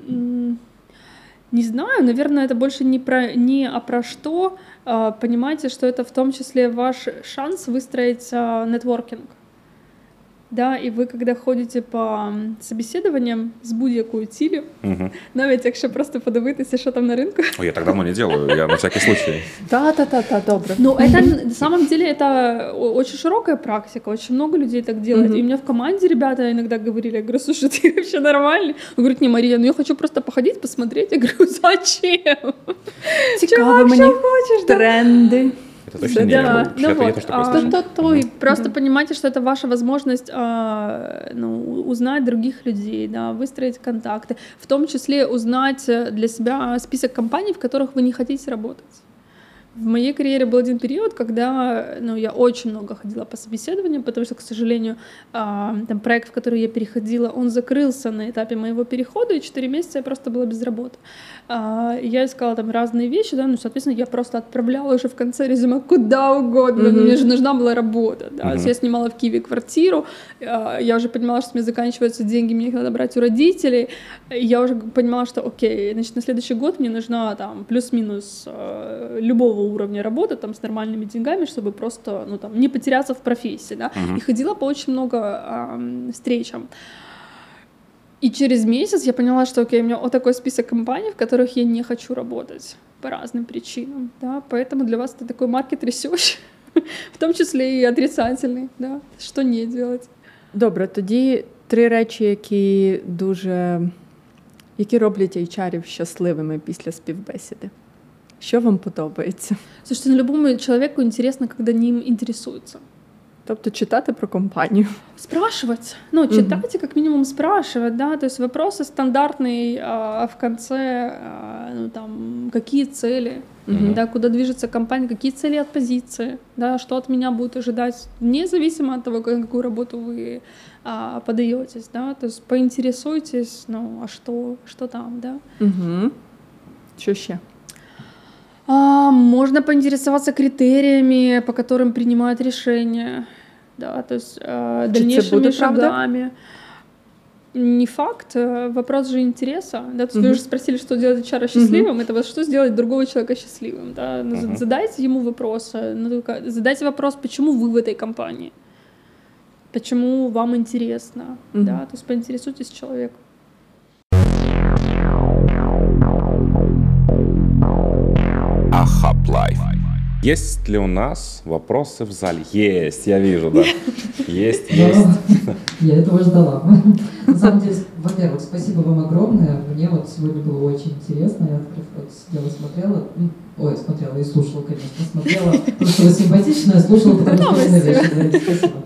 не знаю, наверное, это больше не про что. Понимаете, что это в том числе ваш шанс выстроить нетворкинг. Да, і ви, коли ходите по собеседуванням з будь-якою ціллю, навіть якщо просто подивитися, що там на ринку. Ой, я так давно не делаю, я на всякий случай. Да, добре. Ну, это, на самом деле, это очень широкая практика, очень много людей так делает. И у меня в команде ребята иногда говорили, я говорю, слушай, ты вообще нормальный? Он говорит, не, Мария, ну я хочу просто походить, посмотреть. Я говорю, зачем? Цікаво мені тренди. это точно не я. Я тоже такой и просто понимаете, что это ваша возможность узнать других людей, да, выстроить контакты, в том числе узнать для себя список компаний, в которых вы не хотите работать. В моей карьере был один период, когда я очень много ходила по собеседованиям, потому что, к сожалению, там проект, в который я переходила, он закрылся на этапе моего перехода, и 4 месяца я просто была без работы. Я искала там разные вещи, да, соответственно, я просто отправляла уже в конце резюме куда угодно, мне же нужна была работа, да. Я снимала в Киеве квартиру, я уже понимала, что у меня заканчиваются деньги, мне их надо брать у родителей, я уже понимала, что окей, значит, на следующий год мне нужна там плюс-минус любого уровня работы, там, с нормальными деньгами, чтобы просто, не потеряться в профессии, да, и ходила по очень много встречам. И через месяц я поняла, что окей, у меня вот такой список компаний, в которых я не хочу работать по разным причинам, да, поэтому для вас это такой маркет-ресерч, в тому числі і отрицательний, да, що не делать. Добре, тоді 3 речі, які роблять HR-ів щасливими після співбесіди. Що вам подобається? Слушайте, любому человеку интересно, когда ним интересуются. Тобто читати про компанію. Спрашивать. Читать и как минимум спрашивать, да, то есть вопросы стандартные в конце, какие цели, да, куда движется компания, какие цели от позиции, да, что от меня будет ожидать, независимо от того, какую работу вы подаетесь, да, то есть поинтересуйтесь, а что там, да. Що ще? Можно поинтересоваться критериями, по которым принимают решения, да, то есть дальнейшими шагами. Не факт, вопрос же интереса, да, то есть вы уже спросили, что делать HR счастливым, это вот что сделать другого человека счастливым, да, задайте ему вопросы, задайте вопрос, почему вы в этой компании, почему вам интересно, да, то есть поинтересуйтесь человеком. Ахаплайф. Есть ли у нас вопросы в зале? Есть, я вижу, да. Есть. Я этого ждала. На самом деле, во-первых, спасибо вам огромное. Мне вот сегодня было очень интересно. Я сидела, смотрела и слушала, конечно. Смотрела, потому что вы симпатичная, слушала, потому что вы навешали. Спасибо.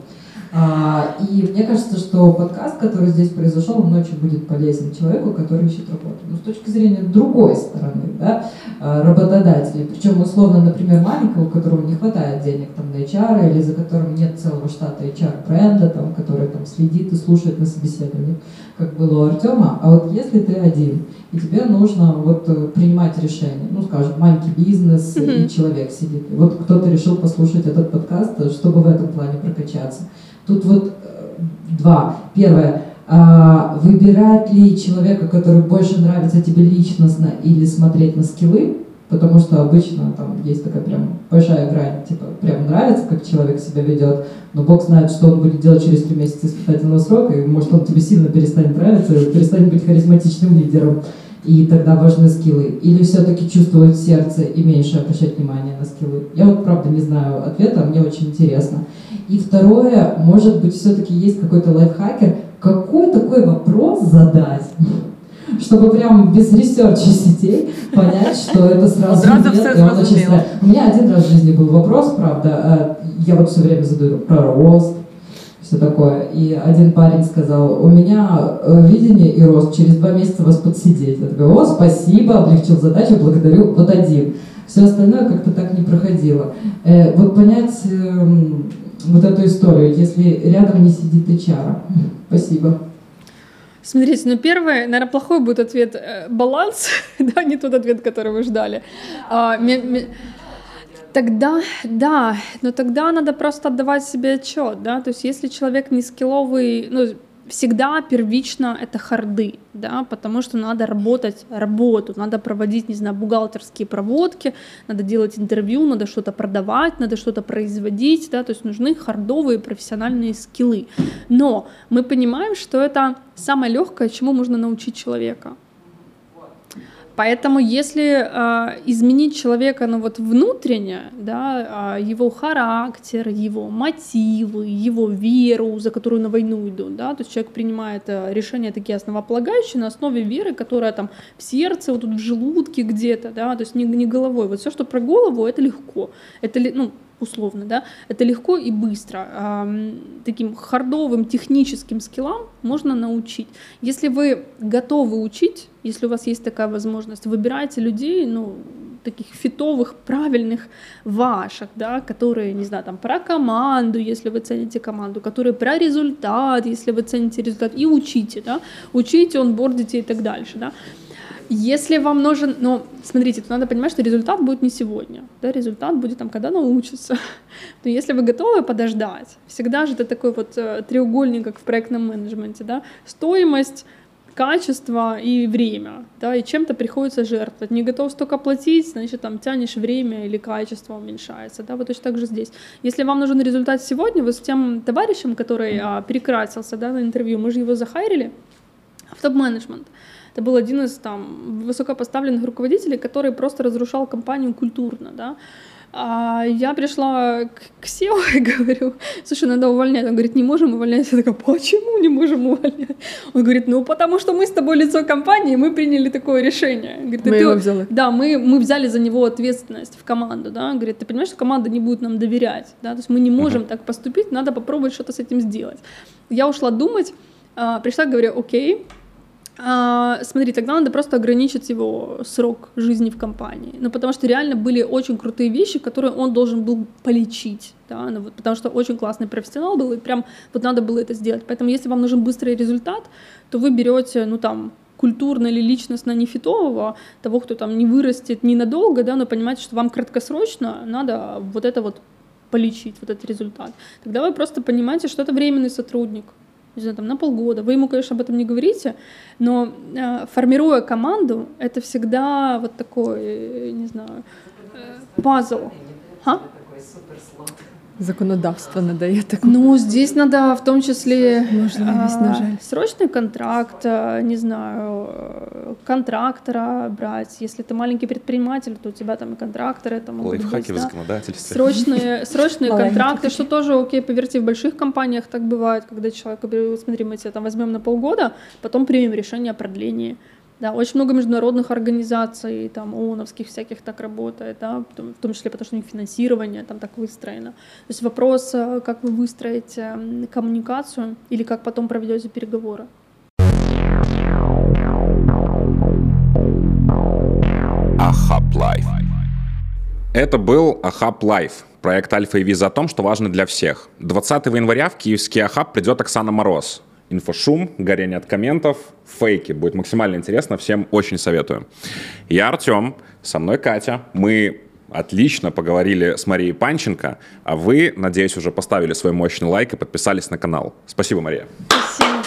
И мне кажется, что подкаст, который здесь произошел, он очень будет полезен человеку, который ищет работу. Но с точки зрения другой стороны, да, работодателей, причем условно, например, маленького, у которого не хватает денег там, на HR, или за которым нет целого штата HR-бренда, там, который там, следит и слушает на собеседовании, как было у Артема. А вот если ты один, и тебе нужно вот принимать решения, скажем, маленький бизнес, и человек сидит, и вот кто-то решил послушать этот подкаст, чтобы в этом плане прокачаться. Тут вот 2. Первое. Выбирать ли человека, который больше нравится тебе личностно, или смотреть на скиллы, потому что обычно там есть такая прям большая грань, типа прям нравится, как человек себя ведет, но Бог знает, что он будет делать через 3 месяца испытательного срока, и может он тебе сильно перестанет нравиться, перестанет быть харизматичным лидером, и тогда важны скиллы. Или все-таки чувствовать в сердце и меньше обращать внимание на скиллы. Я вот правда не знаю ответа, мне очень интересно. И второе, может быть, все-таки есть какой-то лайфхакер, какой такой вопрос задать, чтобы прям без ресерча сетей понять, что это сразу нет, и он очень странный. У меня один раз в жизни был вопрос, правда, я вот все время задаю про рост, все такое, и один парень сказал, у меня видение и рост, через 2 месяца вас подсидеть. Я такая, о, спасибо, облегчил задачу, благодарю, вот один. Все остальное как-то так не проходило. Вот понять вот эту историю, если рядом не сидит HR. Спасибо. Смотрите, первый, наверное, плохой будет ответ баланс, да, не тот ответ, который вы ждали. Тогда, да, но тогда надо просто отдавать себе отчет, да, то есть если человек не скилловый, всегда первично это харды, да, потому что надо работу, надо проводить, не знаю, бухгалтерские проводки, надо делать интервью, надо что-то продавать, надо что-то производить, да, то есть нужны хардовые профессиональные скиллы. Но мы понимаем, что это самое легкое, чему можно научить человека. Поэтому если изменить человека, ну вот внутренне, да, его характер, его мотивы, его веру, за которую на войну идут, да, то есть человек принимает решения такие основополагающие на основе веры, которая там в сердце, вот тут в желудке где-то, да, то есть не головой. Вот все, что про голову, это легко, это, ну, условно, да, это легко и быстро. Таким хардовым техническим скиллам можно научить. Если вы готовы учить, если у вас есть такая возможность, выбирайте людей, ну, таких фитовых, правильных ваших, да, которые, не знаю, там, про команду, если вы цените команду, которые про результат, если вы цените результат, и учите, да, учите, онбордите и так дальше, да. Если вам нужен, ну, смотрите, тут надо понимать, что результат будет не сегодня, да, результат будет там, когда научится. Но если вы готовы подождать, всегда же это такой вот треугольник, как в проектном менеджменте, да, стоимость, качество и время, да, и чем-то приходится жертвовать. Не готов столько платить, значит, там тянешь время или качество уменьшается, да, вот точно так же здесь. Если вам нужен результат сегодня, вы с тем товарищем, который перекрасился, да, на интервью, мы же его захайрили в топ-менеджмент. Это был один из там высокопоставленных руководителей, который просто разрушал компанию культурно, да. А я пришла к SEO и говорю: слушай, надо увольнять. Он говорит: не можем увольнять. Я такая: почему не можем увольнять? Он говорит: ну, потому что мы с тобой лицо компании, мы приняли такое решение. Говорит, мы его взяли. Да, мы взяли за него ответственность в команду, да. Говорит: ты понимаешь, что команда не будет нам доверять, да, то есть мы не можем так поступить, надо попробовать что-то с этим сделать. Я ушла думать, пришла, говорю: окей, смотри, тогда надо просто ограничить его срок жизни в компании. Ну, потому что реально были очень крутые вещи, которые он должен был полечить. Да? Ну, вот, потому что очень классный профессионал был, и прям вот надо было это сделать. Поэтому если вам нужен быстрый результат, то вы берете, ну, там, культурно или личностно нефитового, того, кто там не вырастет ненадолго, да, но понимаете, что вам краткосрочно надо вот это вот полечить, вот этот результат. Тогда вы просто понимаете, что это временный сотрудник. Не знаю, там, на полгода. Вы ему, конечно, об этом не говорите, но формируя команду, это всегда вот такой, не знаю, пазл. Законодавство надает такое. Ну, здесь надо в том числе Можно срочный контракт, не знаю, контрактора брать. Если ты маленький предприниматель, то у тебя там и контракторы. Там лайфхаки в законодательстве. Срочные контракты, что тоже окей, поверьте, в больших компаниях так бывает, когда человек говорит: смотри, мы тебя там возьмем на полгода, потом примем решение о продлении. Да, очень много международных организаций, там, ООНовских всяких так работает, да, в том числе потому, что у них финансирование там так выстроено. То есть вопрос, как вы выстроите коммуникацию или как потом проведете переговоры. Ахап Лайф. Это был Ахап Лайф, проект Альфа и Виза о том, что важно для всех. 20 января в киевский Ахап придет Оксана Мороз. Инфошум, горение от комментов, фейки. Будет максимально интересно, всем очень советую. Я Артем, со мной Катя. Мы отлично поговорили с Марией Панченко, а вы, надеюсь, уже поставили свой мощный лайк и подписались на канал. Спасибо, Мария. Спасибо.